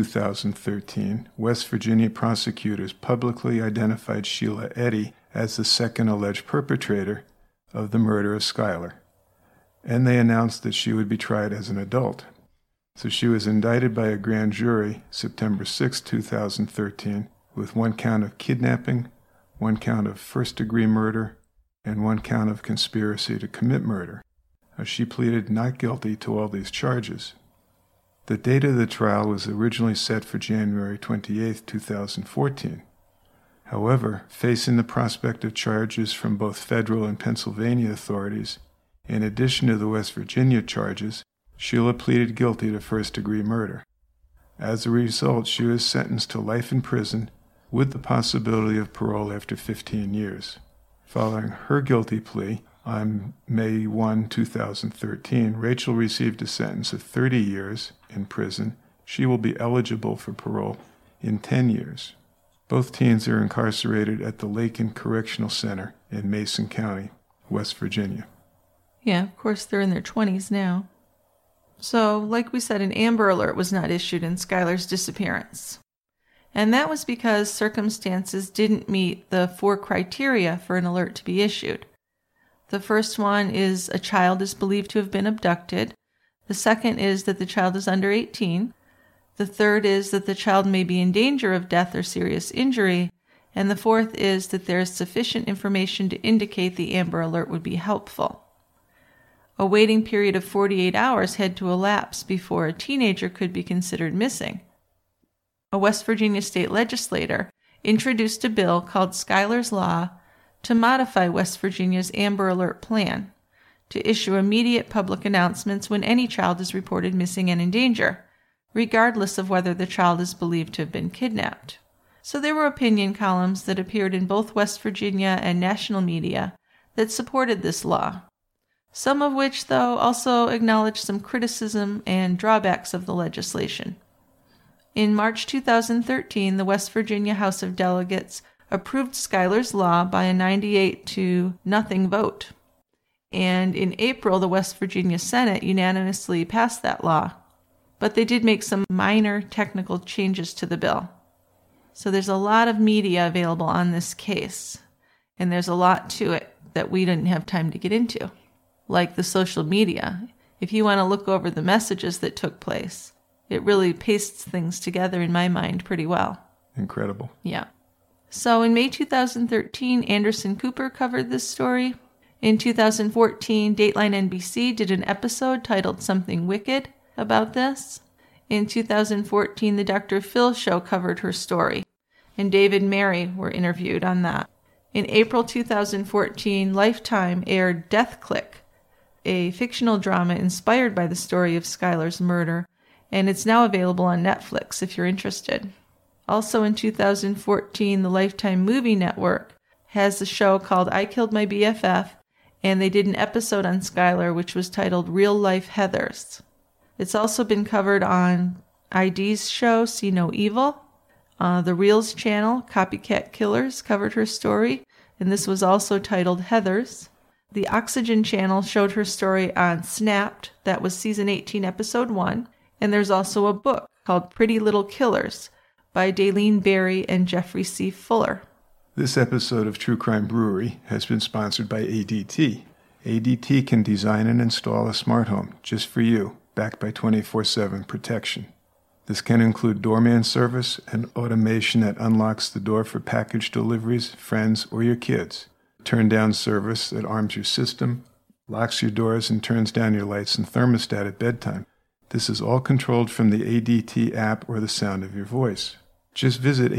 2013, West Virginia prosecutors publicly identified Sheila Eddy as the second alleged perpetrator of the murder of Skylar, and they announced that she would be tried as an adult. So she was indicted by a grand jury September 6, 2013, with 1 count of kidnapping, 1 count of first-degree murder, and 1 count of conspiracy to commit murder. She pleaded not guilty to all these charges. The date of the trial was originally set for January 28, 2014. However, facing the prospect of charges from both federal and Pennsylvania authorities, in addition to the West Virginia charges, Sheila pleaded guilty to first-degree murder. As a result, she was sentenced to life in prison with the possibility of parole after 15 years. Following her guilty plea, on May 1, 2013, Rachel received a sentence of 30 years in prison. She will be eligible for parole in 10 years. Both teens are incarcerated at the Lakin Correctional Center in Mason County, West Virginia. Yeah, of course they're in their 20s now. So, like we said, an Amber Alert was not issued in Skylar's disappearance. And that was because circumstances didn't meet the 4 criteria for an alert to be issued. The first one is a child is believed to have been abducted. The second is that the child is under 18. The third is that the child may be in danger of death or serious injury. And the fourth is that there is sufficient information to indicate the Amber Alert would be helpful. A waiting period of 48 hours had to elapse before a teenager could be considered missing. A West Virginia state legislator introduced a bill called Skylar's Law to modify West Virginia's Amber Alert plan to issue immediate public announcements when any child is reported missing and in danger, regardless of whether the child is believed to have been kidnapped. So there were opinion columns that appeared in both West Virginia and national media that supported this law. Some of which, though, also acknowledged some criticism and drawbacks of the legislation. In March 2013, the West Virginia House of Delegates approved Schuyler's Law by a 98-0 vote. And in April, the West Virginia Senate unanimously passed that law. But they did make some minor technical changes to the bill. So there's a lot of media available on this case. And there's a lot to it that we didn't have time to get into. Like the social media. If you want to look over the messages that took place, it really pastes things together in my mind pretty well. Incredible. Yeah. So in May 2013, Anderson Cooper covered this story. In 2014, Dateline NBC did an episode titled Something Wicked about this. In 2014, the Dr. Phil Show covered her story, and David and Mary were interviewed on that. In April 2014, Lifetime aired Death Click, a fictional drama inspired by the story of Schuyler's murder, and it's now available on Netflix if you're interested. Also in 2014, the Lifetime Movie Network has a show called I Killed My BFF, and they did an episode on Schuyler which was titled Real Life Heathers. It's also been covered on ID's show, See No Evil. The Reels channel, Copycat Killers, covered her story, and this was also titled Heathers. The Oxygen channel showed her story on Snapped, that was season 18, episode 1, and there's also a book called Pretty Little Killers by Daleen Berry and Jeffrey C. Fuller. This episode of True Crime Brewery has been sponsored by ADT. ADT can design and install a smart home just for you, backed by 24/7 protection. This can include doorman service and automation that unlocks the door for package deliveries, friends, or your kids. Turn-down service that arms your system, locks your doors, and turns down your lights and thermostat at bedtime. This is all controlled from the ADT app or the sound of your voice. Just visit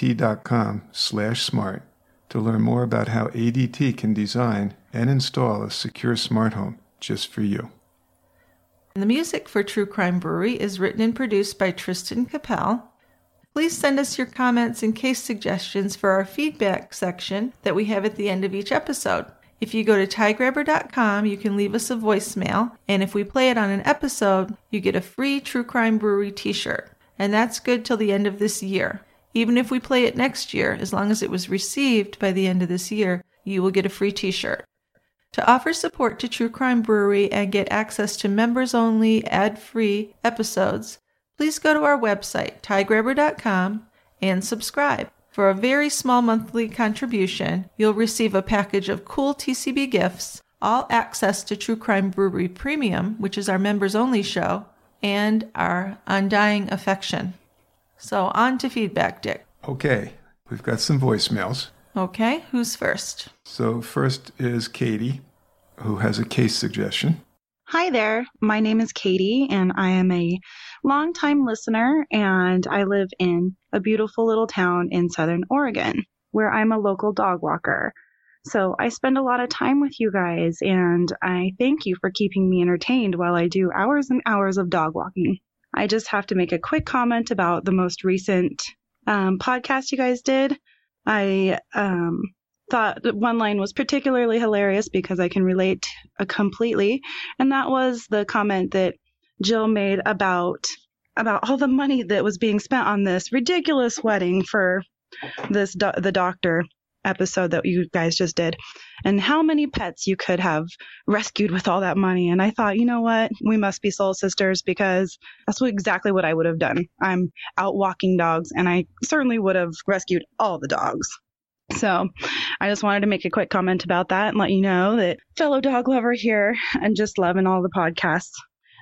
adt.com/smart to learn more about how ADT can design and install a secure smart home just for you. And the music for True Crime Brewery is written and produced by Tristan Capel. Please send us your comments and case suggestions for our feedback section that we have at the end of each episode. If you go to tiegrabber.com, you can leave us a voicemail, and if we play it on an episode, you get a free True Crime Brewery t-shirt. And that's good till the end of this year. Even if we play it next year, as long as it was received by the end of this year, you will get a free t-shirt. To offer support to True Crime Brewery and get access to members-only, ad-free episodes, please go to our website, tiegrabber.com, and subscribe. For a very small monthly contribution, you'll receive a package of cool TCB gifts, all access to True Crime Brewery Premium, which is our members-only show, and our Undying Affection. So on to feedback, Dick. Okay, we've got some voicemails. Okay, who's first? So first is Katie, who has a case suggestion. Hi there. My name is Katie, and I am a longtime listener, and I live in a beautiful little town in Southern Oregon, where I'm a local dog walker. So I spend a lot of time with you guys, and I thank you for keeping me entertained while I do hours and hours of dog walking. I just have to make a quick comment about the most recent podcast you guys did. I thought that one line was particularly hilarious because I can relate completely, and that was the comment that Jill made about all the money that was being spent on this ridiculous wedding for this the doctor episode that you guys just did, and how many pets you could have rescued with all that money. And I thought, you know what, we must be soul sisters, because that's exactly what I would have done. I'm out walking dogs, and I certainly would have rescued all the dogs. So I just wanted to make a quick comment about that and let you know that fellow dog lover here and just loving all the podcasts.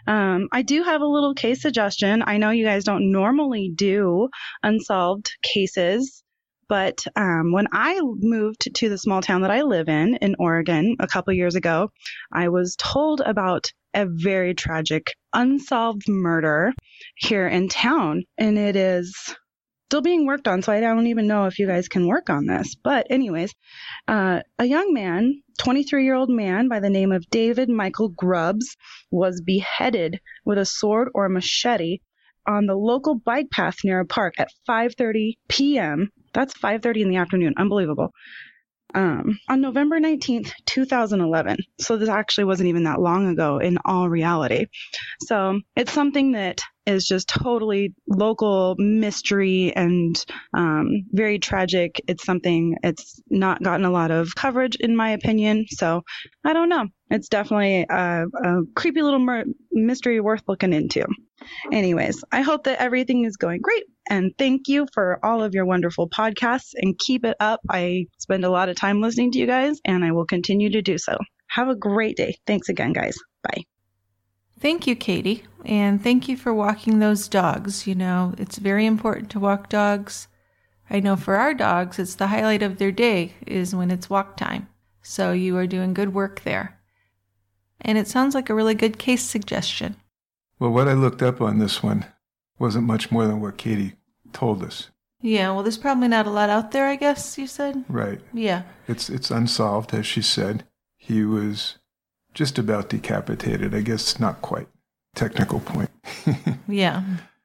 I do have a little case suggestion. I know you guys don't normally do unsolved cases, but when I moved to the small town that I live in Oregon, a couple years ago, I was told about a very tragic unsolved murder here in town, and it is still being worked on, so I don't even know if you guys can work on this. But anyways, a young man, 23-year-old man by the name of David Michael Grubbs, was beheaded with a sword or a machete on the local bike path near a park at 5:30 p.m. That's 5:30 in the afternoon. Unbelievable. On November 19th, 2011. So this actually wasn't even that long ago in all reality. So it's something that is just totally local mystery and very tragic. It's not gotten a lot of coverage, in my opinion. So I don't know. It's definitely a creepy little mystery worth looking into. Anyways, I hope that everything is going great. And thank you for all of your wonderful podcasts, and keep it up. I spend a lot of time listening to you guys, and I will continue to do so. Have a great day. Thanks again, guys. Bye. Thank you, Katie. And thank you for walking those dogs. You know, it's very important to walk dogs. I know for our dogs, it's the highlight of their day is when it's walk time. So you are doing good work there. And it sounds like a really good case suggestion. Well, what I looked up on this one wasn't much more than what Katie told us. Yeah, well, there's probably not a lot out there, I guess you said? Right. Yeah. It's unsolved, as she said. He was just about decapitated. I guess not quite. Technical point. Yeah.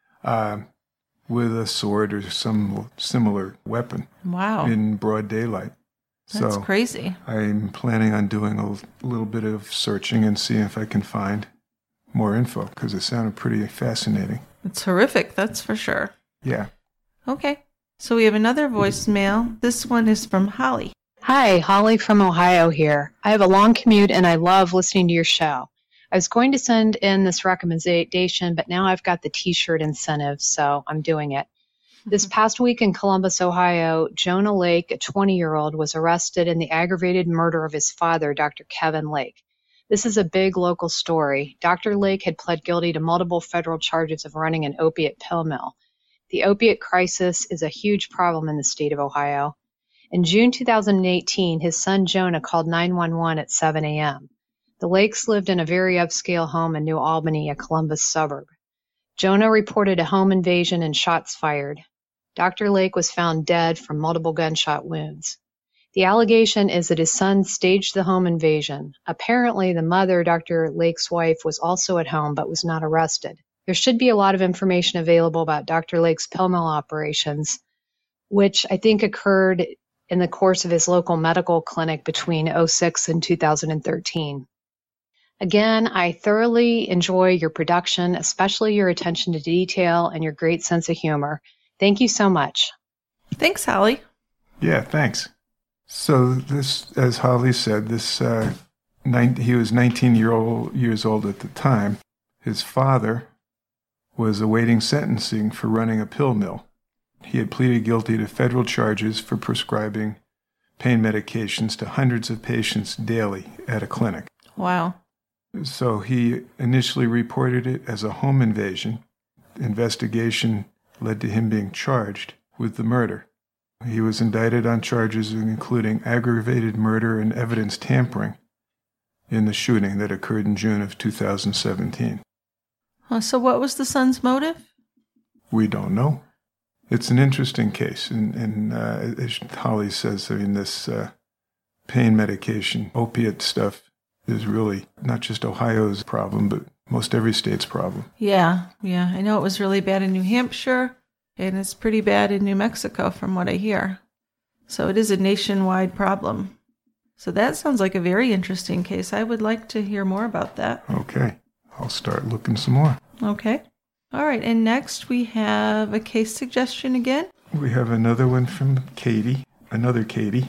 With a sword or some similar weapon. Wow. In broad daylight. That's crazy. I'm planning on doing a little bit of searching and seeing if I can find more info, because it sounded pretty fascinating. It's horrific, that's for sure. Yeah. Okay. So we have another voicemail. This one is from Holly. Hi, Holly from Ohio here. I have a long commute and I love listening to your show. I was going to send in this recommendation, but now I've got the t-shirt incentive, so I'm doing it. This past week in Columbus, Ohio, Jonah Lake, a 20-year-old, was arrested in the aggravated murder of his father, Dr. Kevin Lake. This is a big local story. Dr. Lake had pled guilty to multiple federal charges of running an opiate pill mill. The opiate crisis is a huge problem in the state of Ohio. In June 2018, his son Jonah called 911 at 7 a.m. The Lakes lived in a very upscale home in New Albany, a Columbus suburb. Jonah reported a home invasion and shots fired. Dr. Lake was found dead from multiple gunshot wounds. The allegation is that his son staged the home invasion. Apparently, the mother, Dr. Lake's wife, was also at home but was not arrested. There should be a lot of information available about Dr. Lake's pill mill operations, which I think occurred in the course of his local medical clinic between 2006 and 2013. Again, I thoroughly enjoy your production, especially your attention to detail and your great sense of humor. Thank you so much. Thanks, Holly. Yeah, thanks. So this, as Holly said, he was 19 years old at the time. His father was awaiting sentencing for running a pill mill. He had pleaded guilty to federal charges for prescribing pain medications to hundreds of patients daily at a clinic. Wow. So he initially reported it as a home invasion. Investigation led to him being charged with the murder. He was indicted on charges including aggravated murder and evidence tampering in the shooting that occurred in June of 2017. So what was the son's motive? We don't know. It's an interesting case. And as Holly says, I mean, this pain medication, opiate stuff is really not just Ohio's problem, but most every state's problem. Yeah. I know it was really bad in New Hampshire, and it's pretty bad in New Mexico from what I hear. So it is a nationwide problem. So that sounds like a very interesting case. I would like to hear more about that. Okay. I'll start looking some more. Okay. All right. And next we have a case suggestion again. We have another one from Katie. Another Katie.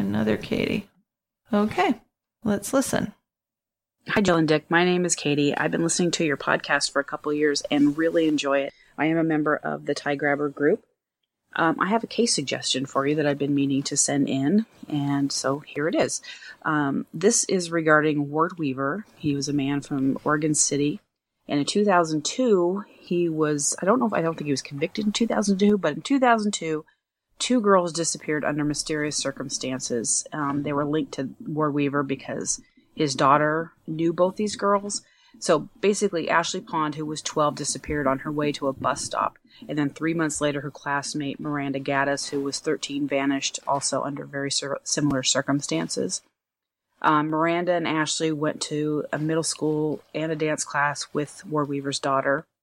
Okay. Let's listen. Hi, Jill and Dick. My name is Katie. I've been listening to your podcast for a couple of years and really enjoy it. I am a member of the Tie Grabber group. I have a case suggestion for you that I've been meaning to send in, and so here it is. This is regarding Ward Weaver. He was a man from Oregon City, and in 2002, I don't think he was convicted in 2002, but in 2002, 2 girls disappeared under mysterious circumstances. They were linked to Ward Weaver because his daughter knew both these girls. So basically, Ashley Pond, who was 12, disappeared on her way to a bus stop. And then 3 months later, her classmate, Miranda Gaddis, who was 13, vanished, also under very similar circumstances. Miranda and Ashley went to a middle school and a dance class with Ward Weaver's daughter.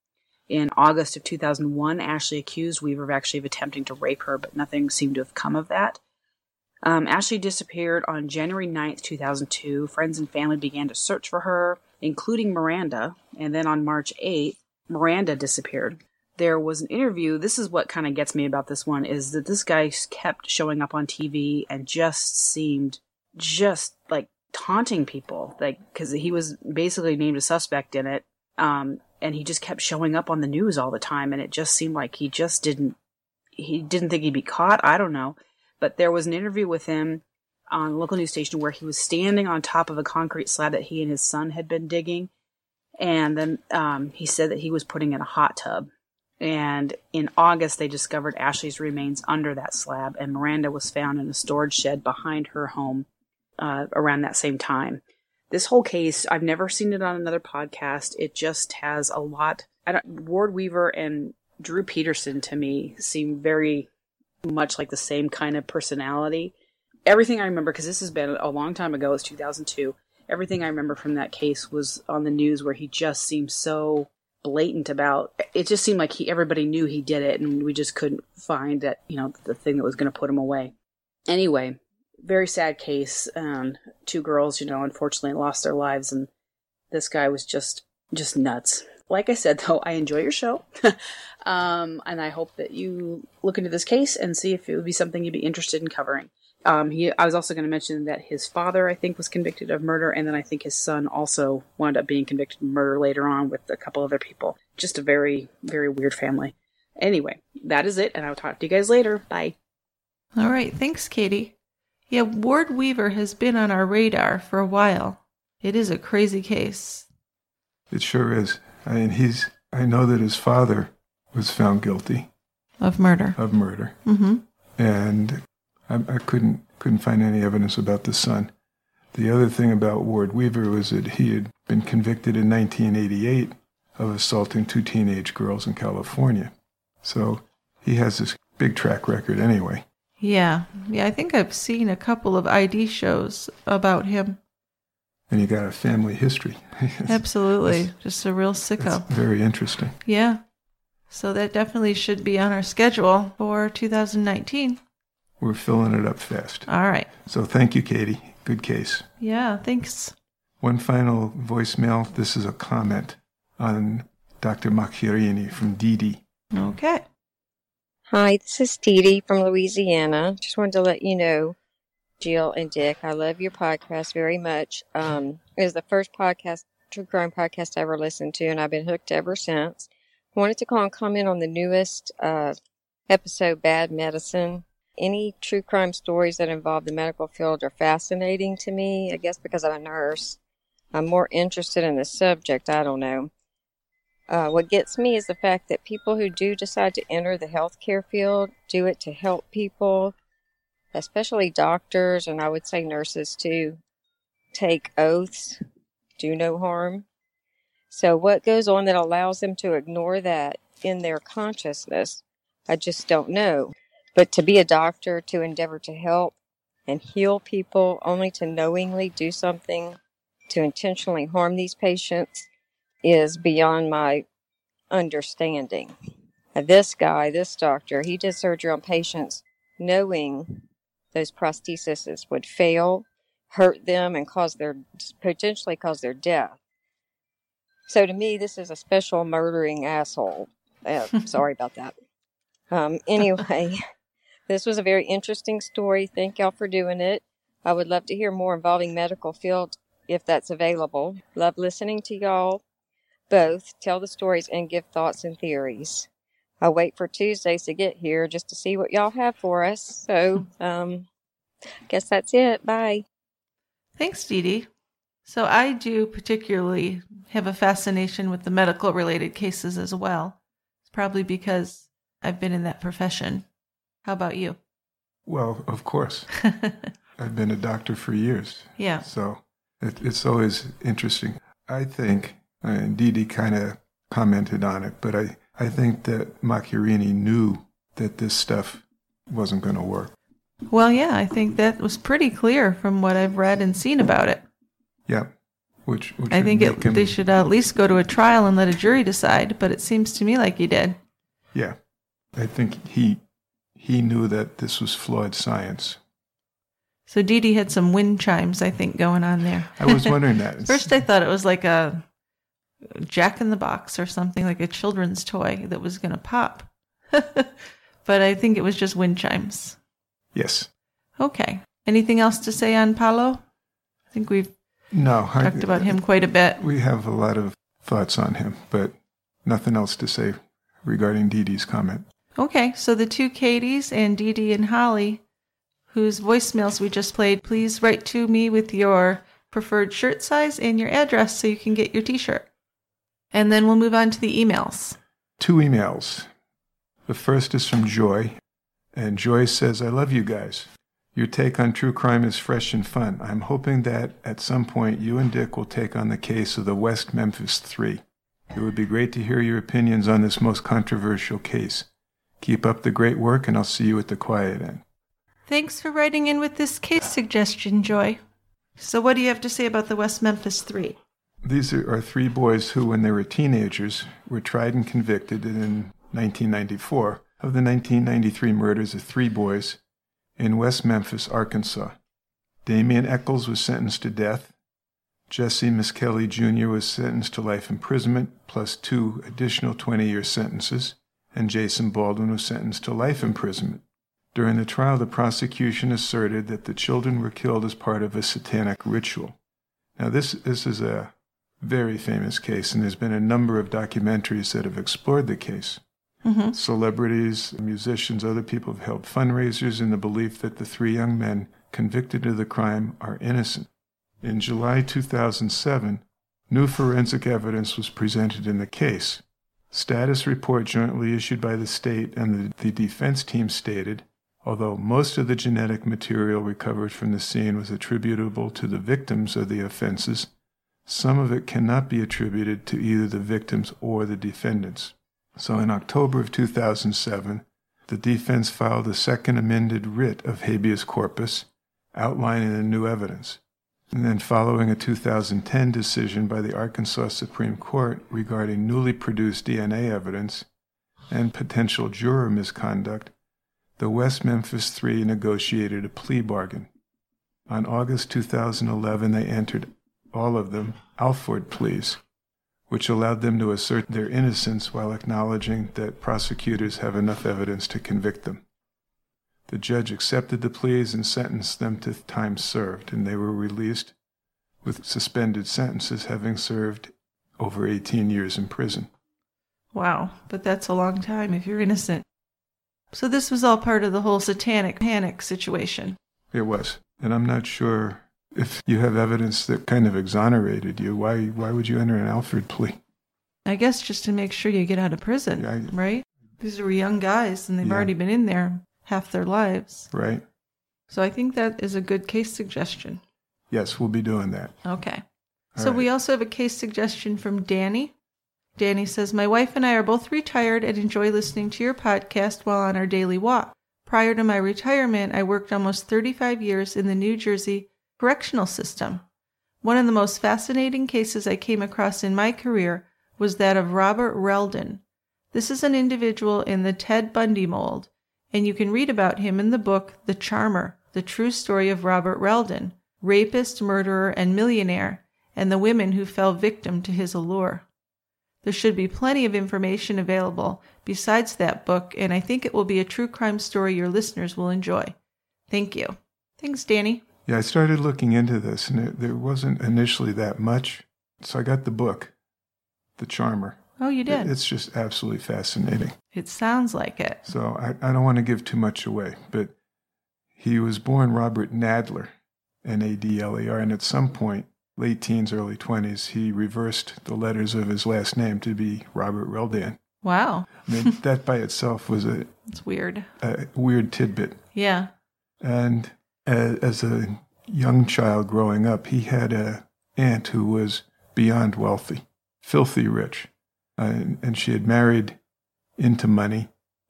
In August of 2001, Ashley accused Weaver of actually attempting to rape her, but nothing seemed to have come of that. Ashley disappeared on January 9th, 2002. Friends and family began to search for her, including Miranda. And then on March 8th, Miranda disappeared. There was an interview. This is what kind of gets me about this one, is that this guy kept showing up on TV and just seemed just like taunting people, like, because he was basically named a suspect in it. And he just kept showing up on the news all the time, and it just seemed like he didn't think he'd be caught. I don't know. But there was an interview with him on a local news station where he was standing on top of a concrete slab that he and his son had been digging. And then he said that he was putting in a hot tub. And in August, they discovered Ashley's remains under that slab, and Miranda was found in a storage shed behind her home around that same time. This whole case, I've never seen it on another podcast. It just has a lot. Ward Weaver and Drew Peterson, to me, seem very much like the same kind of personality. Everything I remember, because this has been a long time ago, it's 2002, everything I remember from that case was on the news where he just seemed so blatant about it. Just seemed like everybody knew he did it, and we just couldn't find that, the thing that was going to put him away. Anyway, very sad case. Two girls, unfortunately lost their lives, and this guy was just nuts. Like I said, though, I enjoy your show, and I hope that you look into this case and see if it would be something you'd be interested in covering. I was also going to mention that his father, I think, was convicted of murder, and then I think his son also wound up being convicted of murder later on with a couple other people. Just a very, very weird family. Anyway, that is it, and I'll talk to you guys later. Bye. All right. Thanks, Katie. Yeah, Ward Weaver has been on our radar for a while. It is a crazy case. It sure is. I know that his father was found guilty. Of murder. Mm-hmm. And I couldn't find any evidence about the son. The other thing about Ward Weaver was that he had been convicted in 1988 of assaulting 2 teenage girls in California. So he has this big track record anyway. Yeah, I think I've seen a couple of ID shows about him. And you got a family history. Absolutely. Just a real sicko. Very interesting. Yeah. So that definitely should be on our schedule for 2019. We're filling it up fast. All right. So thank you, Katie. Good case. Yeah, thanks. One final voicemail. This is a comment on Dr. Macchiarini from Didi. Okay. Hi, this is Didi from Louisiana. Just wanted to let you know, Jill and Dick, I love your podcast very much. It was the first true crime podcast I ever listened to, and I've been hooked ever since. I wanted to call and comment on the newest episode, Bad Medicine. Any true crime stories that involve the medical field are fascinating to me, I guess because I'm a nurse. I'm more interested in the subject, I don't know. What gets me is the fact that people who do decide to enter the healthcare field do it to help people, especially doctors, and I would say nurses too, take oaths, do no harm. So what goes on that allows them to ignore that in their consciousness, I just don't know. But to be a doctor, to endeavor to help and heal people, only to knowingly do something to intentionally harm these patients, is beyond my understanding. This doctor, he did surgery on patients knowing those prostheses would fail, hurt them, and potentially cause their death. So to me, this is a special murdering asshole. Sorry about that. Anyway, this was a very interesting story. Thank y'all for doing it. I would love to hear more involving medical field if that's available. Love listening to y'all both tell the stories and give thoughts and theories. I wait for Tuesdays to get here just to see what y'all have for us. So, guess that's it. Bye. Thanks, Didi. So I do particularly have a fascination with the medical related cases as well. It's probably because I've been in that profession. How about you? Well, of course. I've been a doctor for years. Yeah. So it's always interesting. I think, and Didi kind of commented on it, but I think that Macchiarini knew that this stuff wasn't going to work. Well, yeah, I think that was pretty clear from what I've read and seen about it. Yeah. Which I think they should at least go to a trial and let a jury decide, but it seems to me like he did. Yeah. I think he knew that this was flawed science. So Dee Dee had some wind chimes, I think, going on there. I was wondering that. First I thought it was like a Jack-in-the-Box or something, like a children's toy that was going to pop. But I think it was just wind chimes. Yes. Okay. Anything else to say on Paulo? I think we've talked about him quite a bit. We have a lot of thoughts on him, but nothing else to say regarding Dee Dee's comment. Okay, so the two Katies and Dee Dee and Holly, whose voicemails we just played, please write to me with your preferred shirt size and your address so you can get your t-shirt. And then we'll move on to the emails. 2 emails. The first is from Joy, and Joy says, I love you guys. Your take on true crime is fresh and fun. I'm hoping that at some point you and Dick will take on the case of the West Memphis 3. It would be great to hear your opinions on this most controversial case. Keep up the great work, and I'll see you at the quiet end. Thanks for writing in with this case suggestion, Joy. So what do you have to say about the West Memphis 3? These are 3 boys who, when they were teenagers, were tried and convicted in 1994 of the 1993 murders of 3 boys in West Memphis, Arkansas. Damian Eccles was sentenced to death. Jesse Miskelly Jr. was sentenced to life imprisonment plus 2 additional 20-year sentences, and Jason Baldwin was sentenced to life imprisonment. During the trial, the prosecution asserted that the children were killed as part of a satanic ritual. Now, this is a very famous case, and there's been a number of documentaries that have explored the case. Mm-hmm. Celebrities, musicians, other people have held fundraisers in the belief that the 3 young men convicted of the crime are innocent. In July 2007, new forensic evidence was presented in the case. Status report jointly issued by the state and the defense team stated, although most of the genetic material recovered from the scene was attributable to the victims of the offenses, some of it cannot be attributed to either the victims or the defendants. So in October of 2007, the defense filed a second amended writ of habeas corpus outlining the new evidence. And then following a 2010 decision by the Arkansas Supreme Court regarding newly produced DNA evidence and potential juror misconduct, the West Memphis 3 negotiated a plea bargain. On August 2011, they entered, all of them, Alford pleas, which allowed them to assert their innocence while acknowledging that prosecutors have enough evidence to convict them. The judge accepted the pleas and sentenced them to time served, and they were released with suspended sentences, having served over 18 years in prison. Wow, but that's a long time if you're innocent. So this was all part of the whole satanic panic situation. It was, and I'm not sure if you have evidence that kind of exonerated you. Why would you enter an Alford plea? I guess just to make sure you get out of prison, right? These were young guys, and they've already been in there half their lives. Right. So I think that is a good case suggestion. Yes, we'll be doing that. Okay. So we also have a case suggestion from Danny. Danny says, my wife and I are both retired and enjoy listening to your podcast while on our daily walk. Prior to my retirement, I worked almost 35 years in the New Jersey correctional system. One of the most fascinating cases I came across in my career was that of Robert Reldon. This is an individual in the Ted Bundy mold, and you can read about him in the book The Charmer, the true story of Robert Reldon, rapist, murderer, and millionaire, and the women who fell victim to his allure. There should be plenty of information available besides that book, and I think it will be a true crime story your listeners will enjoy. Thank you. Thanks, Danny. Yeah, I started looking into this, and there wasn't initially that much. So I got the book, The Charmer. Oh, you did? It's just absolutely fascinating. It sounds like it. So I don't want to give too much away, but he was born Robert Nadler, N-A-D-L-E-R, and at some point, late teens, early 20s, he reversed the letters of his last name to be Robert Reldon. Wow. I mean, that by itself was it's weird. A weird tidbit. Yeah. And as a young child growing up, he had an aunt who was beyond wealthy, filthy rich. And she had married into money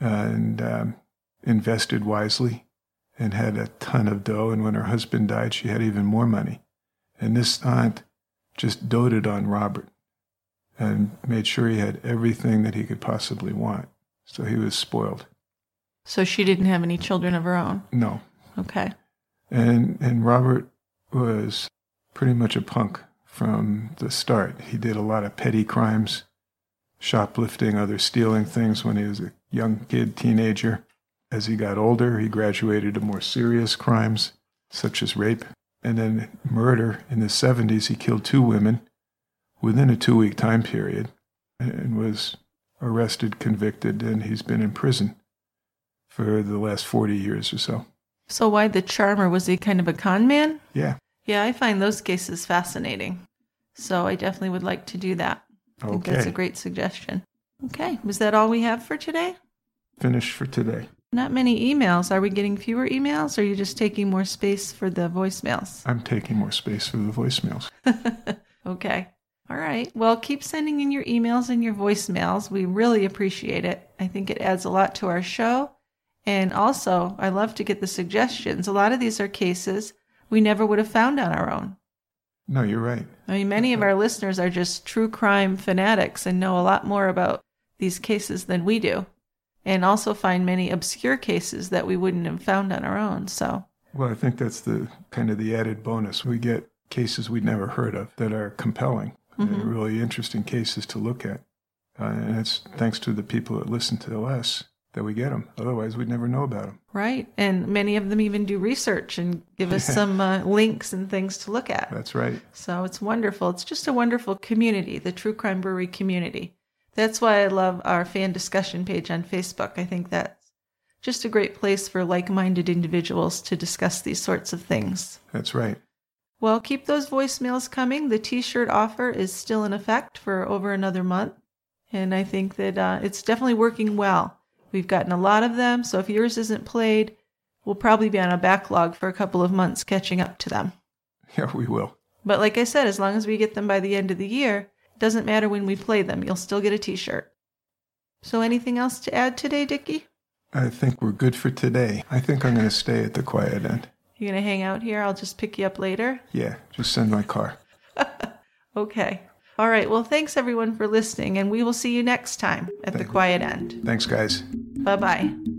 and invested wisely and had a ton of dough. And when her husband died, she had even more money. And this aunt just doted on Robert and made sure he had everything that he could possibly want. So he was spoiled. So she didn't have any children of her own? No. Okay. And Robert was pretty much a punk from the start. He did a lot of petty crimes, shoplifting, other stealing things when he was a young kid, teenager. As he got older, he graduated to more serious crimes, such as rape. And then murder. In the 70s, he killed 2 women within a 2-week time period and was arrested, convicted, and he's been in prison for the last 40 years or so. So why the charmer? Was he kind of a con man? Yeah. Yeah, I find those cases fascinating. So I definitely would like to do that. I think that's a great suggestion. Okay. Was that all we have for today? Finished for today. Not many emails. Are we getting fewer emails, or are you just taking more space for the voicemails? I'm taking more space for the voicemails. Okay. All right. Well, keep sending in your emails and your voicemails. We really appreciate it. I think it adds a lot to our show. And also, I love to get the suggestions. A lot of these are cases we never would have found on our own. No, you're right. I mean, many of our listeners are just true crime fanatics and know a lot more about these cases than we do. And also find many obscure cases that we wouldn't have found on our own. So, well, I think that's the kind of the added bonus. We get cases we'd never heard of that are compelling, and really interesting cases to look at. And it's thanks to the people that listen to us that we get them. Otherwise, we'd never know about them. Right. And many of them even do research and give us some links and things to look at. That's right. So it's wonderful. It's just a wonderful community, the True Crime Brewery community. That's why I love our fan discussion page on Facebook. I think that's just a great place for like-minded individuals to discuss these sorts of things. That's right. Well, keep those voicemails coming. The t-shirt offer is still in effect for over another month. And I think that it's definitely working well. We've gotten a lot of them, so if yours isn't played, we'll probably be on a backlog for a couple of months catching up to them. Yeah, we will. But like I said, as long as we get them by the end of the year, doesn't matter when we play them. You'll still get a t-shirt. So anything else to add today, Dickie? I think we're good for today. I think I'm going to stay at the quiet end. You're going to hang out here? I'll just pick you up later? Yeah, just send my car. Okay. All right. Well, thanks everyone for listening, and we will see you next time at the quiet end. Thanks, guys. Bye-bye.